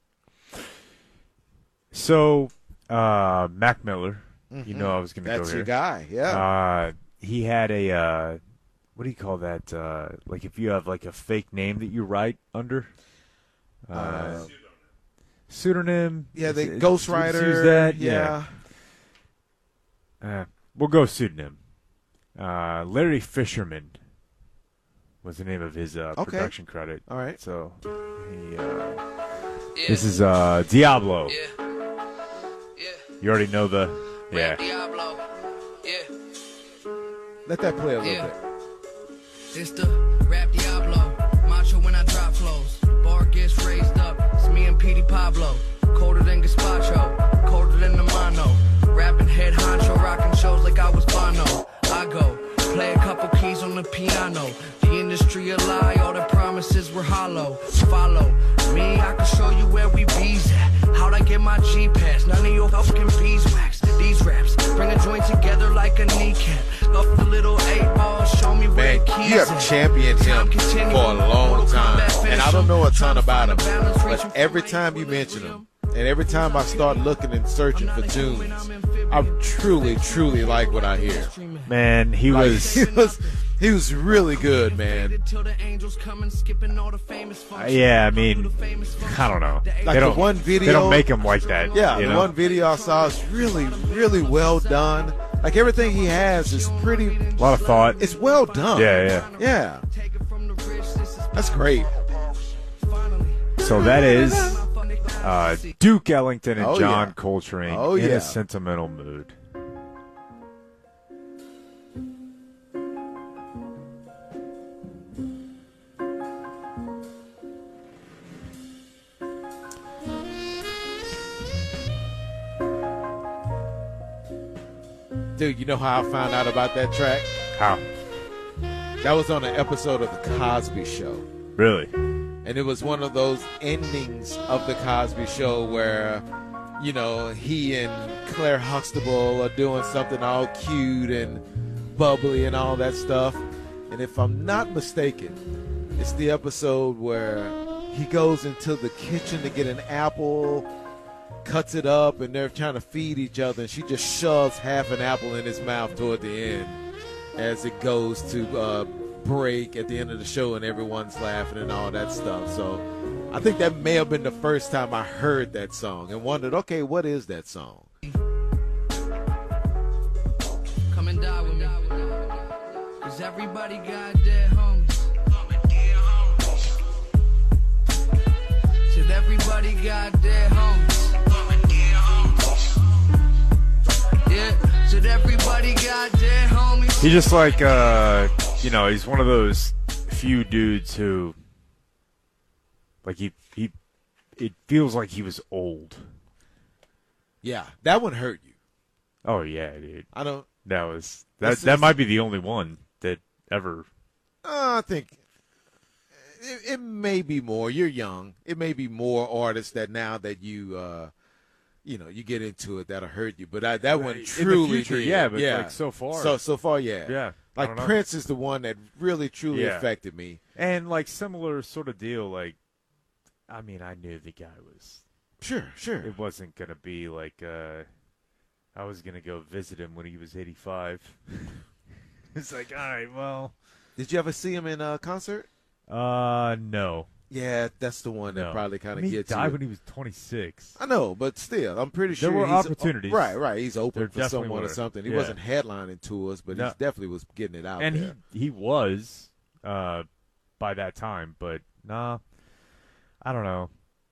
So, uh, Mac Miller. You know I was going to go That's here. your guy. Yeah. Uh, he had a uh, what do you call that? Uh, like if you have like a fake name that you write under. Uh, Uh, pseudonym. yeah, Is the it- let's ghostwriter. use that. Yeah. Uh, we'll go pseudonym. Uh, Larry Fisherman was the name of his uh, Okay. production credit. All right. So he, uh, this is uh, Diablo. Yeah. Yeah. You already know the yeah. Diablo. Yeah. Let that play a little Yeah. bit. It's the rap Diablo. Macho when I drop flows. Bar gets raised up. It's me and Petey Pablo. Colder than Gazpacho. Colder than the mono. Rapping head honcho. Rocking shows like I was Bono. I go. Play a couple keys on the piano. The industry a lie. All the promises were hollow. Follow me. I can show you where we bees at. How'd I get my G pass? None of your fucking beeswax. These raps bring a joint together like a kneecap. Up the little eight ball, show me where Man, the keys you have at. championed him Continue. for a long Mortal time, Kombat and I finish don't know a him. ton about him, Trying to find a balance, reaching but for every my time you mention equilibrium. him, and every time I start looking and searching for tunes, I truly, truly like what I hear. Man, he Like, was. he was, he was really good, man. Till the angels come and skipping all the famous Uh, functions. yeah, I mean, I don't know. Like they the don't, one video, They don't make him like that. Yeah, you the know? one video I saw is really, really well done. Like everything he has is pretty. A lot of thought. It's well done. Yeah, yeah. Yeah. That's great. So that is uh, Duke Ellington and Oh, John yeah. Coltrane Oh, in yeah. a sentimental mood. Dude, you know how I found out about that track? How? That was on an episode of The Cosby Show. Really? And it was one of those endings of The Cosby Show where, you know, he and Claire Huxtable are doing something all cute and bubbly and all that stuff. And if I'm not mistaken, it's the episode where he goes into the kitchen to get an apple cuts it up, and they're trying to feed each other, and she just shoves half an apple in his mouth toward the end as it goes to uh, break at the end of the show, and everyone's laughing and all that stuff. So I think that may have been the first time I heard that song and wondered, okay, what is that song? Come and die with me. Cause everybody got dead homies. Said everybody got dead homies. Yeah, said everybody got dead homies. He's just like, uh, you know, he's one of those few dudes who, like, he, he, it feels like he was old. Yeah, that one hurt you. Oh, yeah, dude. I don't. That was, that, that might be the only one that ever. Uh, I think it, it may be more. You're young. It may be more artists that now that you, uh, you know, you get into it that'll hurt you. But I, that Right. one In the truly future, did. yeah, but, yeah. like, so far. So so far, yeah, Yeah. I Like don't know. Prince is the one that really truly Yeah. affected me. And, like, similar sort of deal, like, I mean, I knew the guy was. Sure, sure. It wasn't going to be like, uh, I was going to go visit him when he was eighty-five. It's like, all right, well. Did you ever see him in a concert? Uh, no. Yeah, that's the one that No. probably kind I of mean, gets he died you. when he was twenty-six. I know, but still, I'm pretty There sure were he's, opportunities. Right, right. He's open There for definitely someone or were. something. He Yeah. wasn't headlining tours, but No. he definitely was getting it out And there. he he was uh, by that time, but nah, I don't know.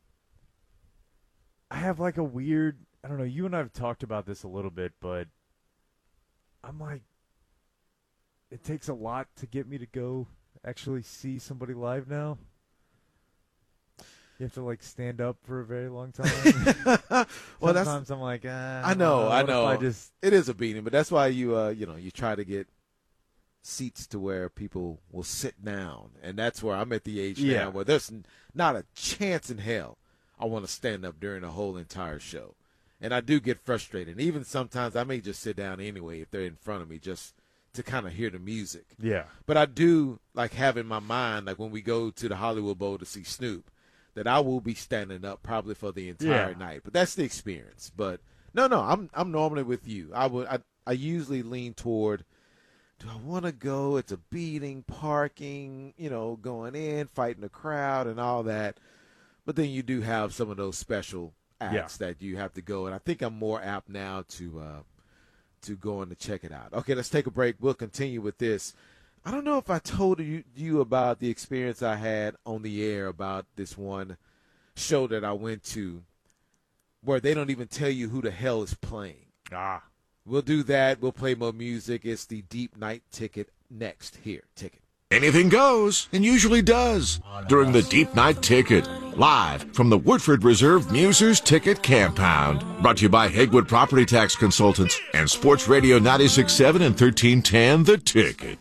I have like a weird, I don't know, you and I have talked about this a little bit, but I'm like, it takes a lot to get me to go actually see somebody live now. You have to like stand up for a very long time. Well, that's- Sometimes I'm like, ah, I know, I what if know. I just It is a beating, but that's why you, uh, you know, you try to get seats to where people will sit down, and that's where I'm at the age Yeah. now where there's n- not a chance in hell I want to stand up during the whole entire show, and I do get frustrated. Even sometimes I may just sit down anyway if they're in front of me, just to kind of hear the music. Yeah. But I do like have in my mind, like when we go to the Hollywood Bowl to see Snoop, that I will be standing up probably for the entire Yeah. night. But that's the experience. But no, no, I'm I'm normally with you. I would I, I usually lean toward, do I want to go? It's a beating, parking, you know, going in, fighting the crowd and all that. But then you do have some of those special acts that you have to go. And I think I'm more apt now to uh, to go in to check it out. Okay, let's take a break. We'll continue with this. I don't know if I told you, you about the experience I had on the air about this one show that I went to where they don't even tell you who the hell is playing. Ah. We'll do that. We'll play more music. It's the Deep Night Ticket next. Here, Ticket. Anything goes, and usually does, during the Deep Night Ticket, live from the Woodford Reserve Musers Ticket Compound. Brought to you by Hegwood Property Tax Consultants and Sports Radio ninety-six point seven and thirteen ten, The Ticket.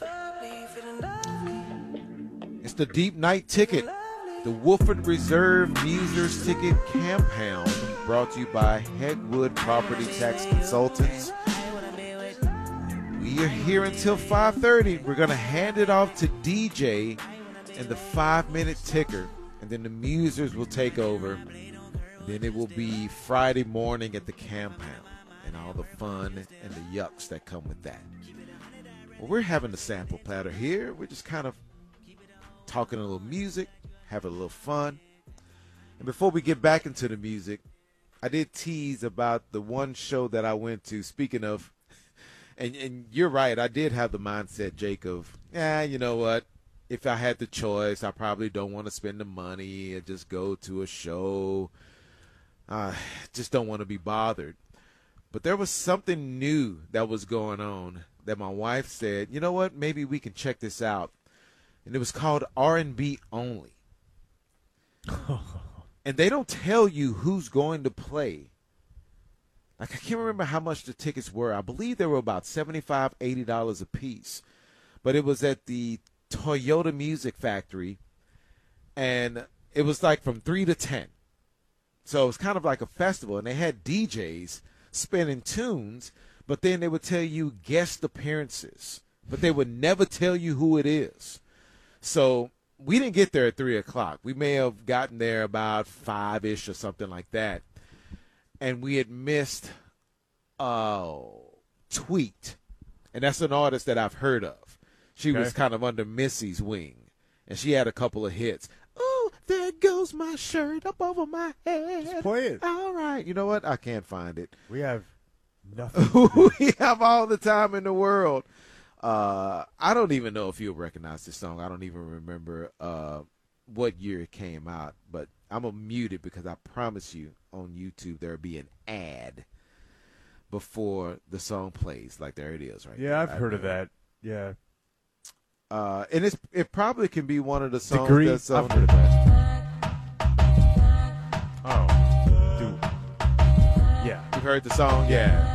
It's the Deep Night Ticket, the Woodford Reserve Musers Ticket Compound, brought to you by Hegwood Property Tax Consultants. We are here until five thirty. We're going to hand it off to D J and the five-minute ticker, and then the Musers will take over. And then it will be Friday morning at the compound and all the fun and the yucks that come with that. Well, we're having a sample platter here. We're just kind of talking a little music, having a little fun. And before we get back into the music, I did tease about the one show that I went to. Speaking of, and, and you're right, I did have the mindset, Jake, of, yeah, you know what? If I had the choice, I probably don't want to spend the money and just go to a show. I just don't want to be bothered. But there was something new that was going on that my wife said, you know what, maybe we can check this out. And it was called R and B Only. And they don't tell you who's going to play. Like, I can't remember how much the tickets were. I believe they were about seventy-five dollars, eighty dollars a piece. But it was at the Toyota Music Factory. And it was like from three to ten. So it was kind of like a festival. And they had D Js spinning tunes. But then they would tell you guest appearances. But they would never tell you who it is. So we didn't get there at three o'clock. We may have gotten there about five-ish or something like that. and we had missed oh Tweet, and that's an artist that I've heard of. She Okay. was kind of under Missy's wing, and she had a couple of hits. Oh, there goes my shirt up over my head. Just play it. All right, you know what? I can't find it. We have nothing. We have all the time in the world. Uh, I don't even know if you'll recognize this song. I don't even remember uh, what year it came out, but I'm going to mute it because I promise you on YouTube there will be an ad before the song plays. Like, there it is right Yeah, there. I've I heard of know. that. Yeah. Uh, and it's it probably can be one of the songs Degree. that's I've on heard of that. Oh. Dude. Yeah. You've heard the song? Yeah.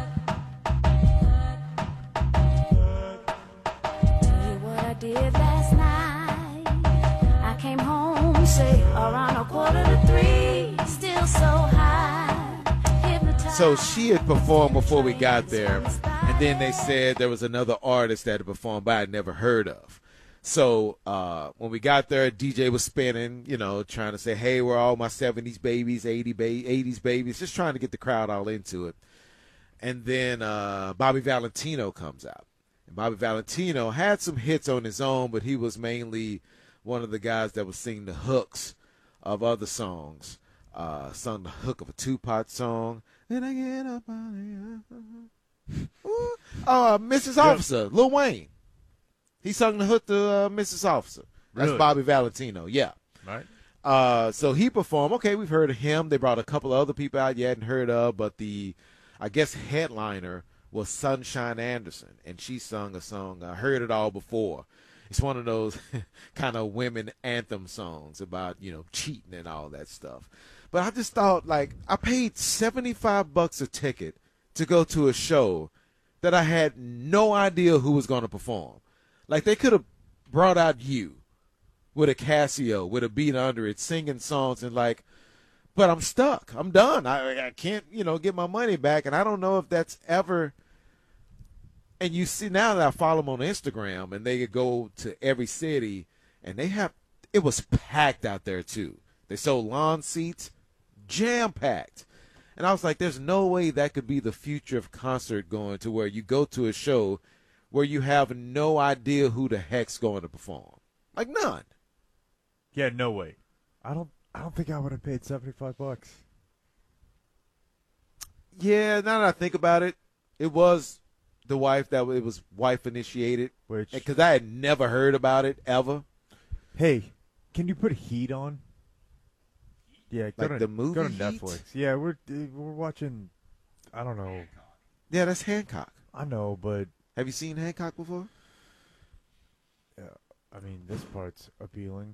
Tell you what I did last night. I came home, say, around a quarter to three. Still so high. Hypnotized. So she had performed before we got there, and then they said there was another artist that had performed, but I'd never heard of. So uh, when we got there, D J was spinning, you know, trying to say, hey, we're all my seventies babies, eighties babies, just trying to get the crowd all into it. And then uh, Bobby Valentino comes out. And Bobby Valentino had some hits on his own, but he was mainly one of the guys that was singing the hooks of other songs. Uh, sung the hook of a Tupac song. Then I get up on the Ooh. Uh, Missus Officer, Lil Wayne. He sung the hook to uh, Missus Officer. That's Really? Bobby Valentino, yeah. Right. Uh, so he performed. Okay, we've heard of him. They brought a couple of other people out you hadn't heard of, but the, I guess, headliner was Sunshine Anderson, and she sung a song, I heard it all before. It's one of those kind of women anthem songs about, you know, cheating and all that stuff. But I just thought, like, I paid seventy-five bucks a ticket to go to a show that I had no idea who was going to perform. Like, they could have brought out you with a Casio, with a beat under it, singing songs, and like, but I'm stuck. I'm done. I, I can't, you know, get my money back, and I don't know if that's ever. And you see now that I follow them on Instagram, and they go to every city, and they have, it was packed out there too. They sold lawn seats, jam packed. And I was like, there's no way that could be the future of concert going, to where you go to a show where you have no idea who the heck's going to perform. Like, none. Yeah, no way. I don't I don't think I would have paid seventy-five bucks. Yeah, now that I think about it, it was the wife that it was wife initiated. Which, because I had never heard about it ever. Hey, can you put Heat on? Yeah, go Like to the movie go to Heat? Netflix. Yeah, we're we're watching. I don't know. Yeah, that's Hancock. I know, but have you seen Hancock before? Yeah, I mean this part's appealing.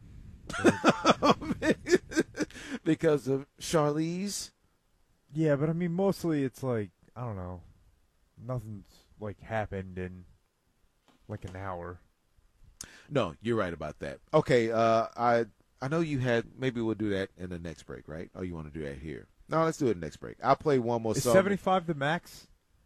Because of Charlize. Yeah, but I mean mostly it's like I don't know, nothing's like happened in like an hour. No, you're right about that. Okay, uh, I I know you had. Maybe we'll do that in the next break, right? Or you want to do that here? No, let's do it next break. I'll play one more Is song. seventy-five the max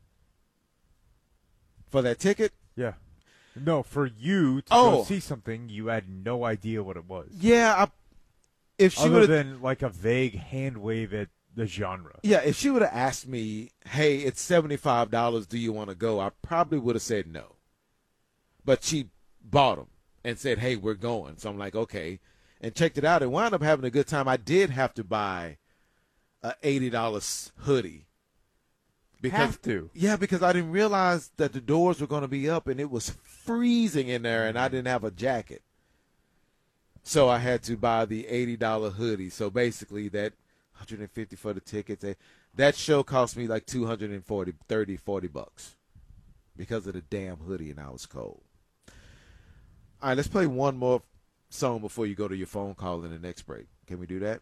for that ticket? Yeah. No, for you to Oh. go see something, you had no idea what it was. Yeah, I, if she other would have than like a vague hand wave at the genre. Yeah, if she would have asked me, hey, it's seventy-five dollars, do you want to go? I probably would have said no. But she bought them and said, hey, we're going. So I'm like, okay. And checked it out and wound up having a good time. I did have to buy a eighty dollars hoodie. Because, Have to? Yeah, because I didn't realize that the doors were going to be up and it was freezing in there and I didn't have a jacket. So I had to buy the eighty dollars hoodie. So basically that one hundred fifty dollars for the tickets. eh, That show cost me like two hundred forty, thirty, forty bucks because of the damn hoodie and I was cold. All right, let's play one more song before you go to your phone call in the next break. Can we do that?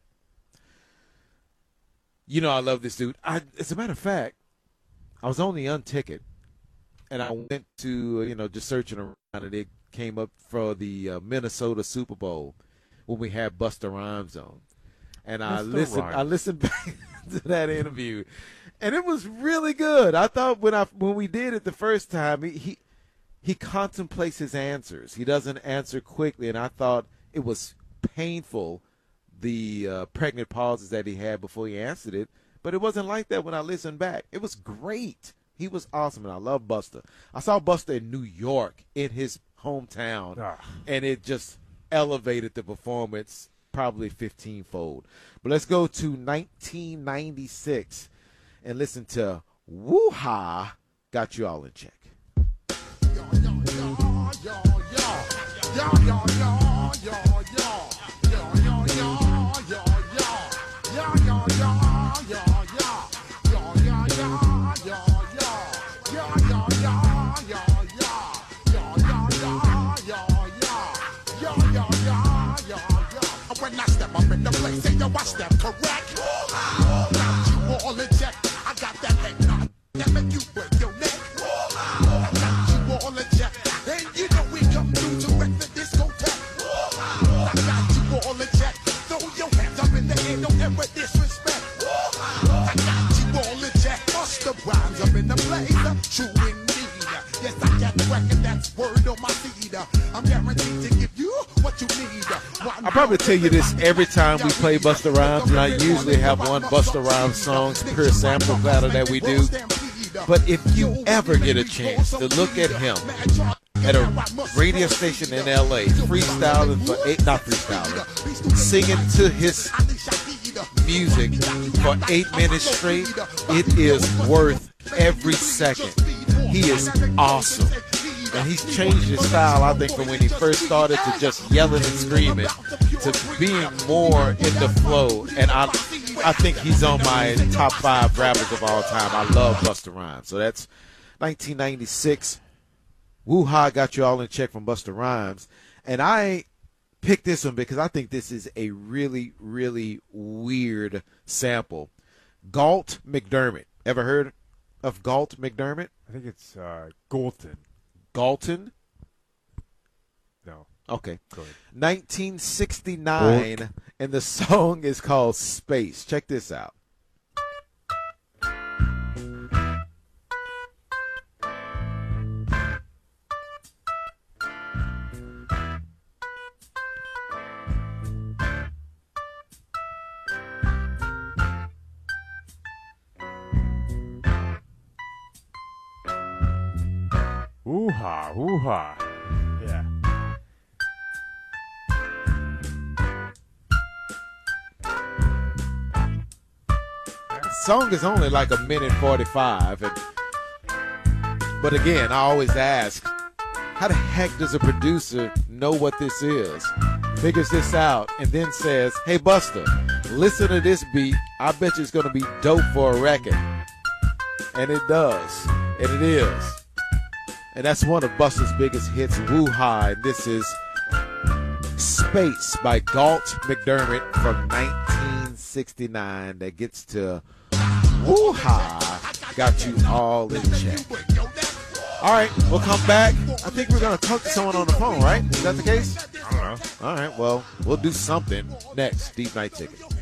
You know I love this dude. I, as a matter of fact, I was on the Unticket, and I went to, you know, just searching around, and it came up for the uh, Minnesota Super Bowl when we had Busta Rhymes on. And I Busta listened Rhymes. I listened back to that interview, and it was really good. I thought when I when we did it the first time, he he, he contemplates his answers. He doesn't answer quickly, and I thought it was painful, the uh, pregnant pauses that he had before he answered it. but it wasn't like that when I listened back. It was great. He was awesome, and I love Busta. I saw Busta in New York, in his hometown, Ah. and it just elevated the performance probably fifteen-fold. But let's go to nineteen ninety-six and listen to Woo-Ha, Got You All in Check. When I step up in the place, say yo, I step correct. Got you all in check. I got that head knock that make you break your neck. I got you all in check. And you know we come through to wreck the discotheque. I got you all in check. Throw your hands up in the air, don't ever disrespect. I got you all in check. Bust the rhymes up in the place. True indeed. Yes, I got the record, that's word on my feed. I'm guaranteed to give you what you need. I probably tell you this every time we play Busta Rhymes, and I usually have one Busta Rhymes song per sample platter that we do. But if you ever get a chance to look at him at a radio station in L A, freestyling for eight, not freestyling, singing to his music for eight minutes straight, it is worth every second. He is awesome. And he's changed his style, I think, from when he first started to just yelling and screaming to being more in the flow. And I I think he's on my top five rappers of all time. I love Busta Rhymes. So that's nineteen ninety-six. Woo-Ha, Got You All in Check from Busta Rhymes. And I picked this one because I think this is a really, really weird sample. Galt McDermott. Ever heard of Galt McDermott? I think it's uh, Galton. Galton? No. Okay. Go ahead. nineteen sixty-nine, Ork. And the song is called Space. Check this out. Woo-ha, woo-ha. Yeah. The song is only like a minute forty-five. And, but again, I always ask, how the heck does a producer know what this is? Figures this out and then says, hey, Busta, listen to this beat. I bet you it's going to be dope for a record. And it does. And it is. And that's one of Busta's biggest hits, Woo-Ha. And this is Space by Galt McDermott from nineteen sixty-nine that gets to Woo-Ha, Got You All in Check. All right, we'll come back. I think we're going to talk to someone on the phone, right? Is that the case? I don't know. All right, well, we'll do something next. Deep Night Ticket.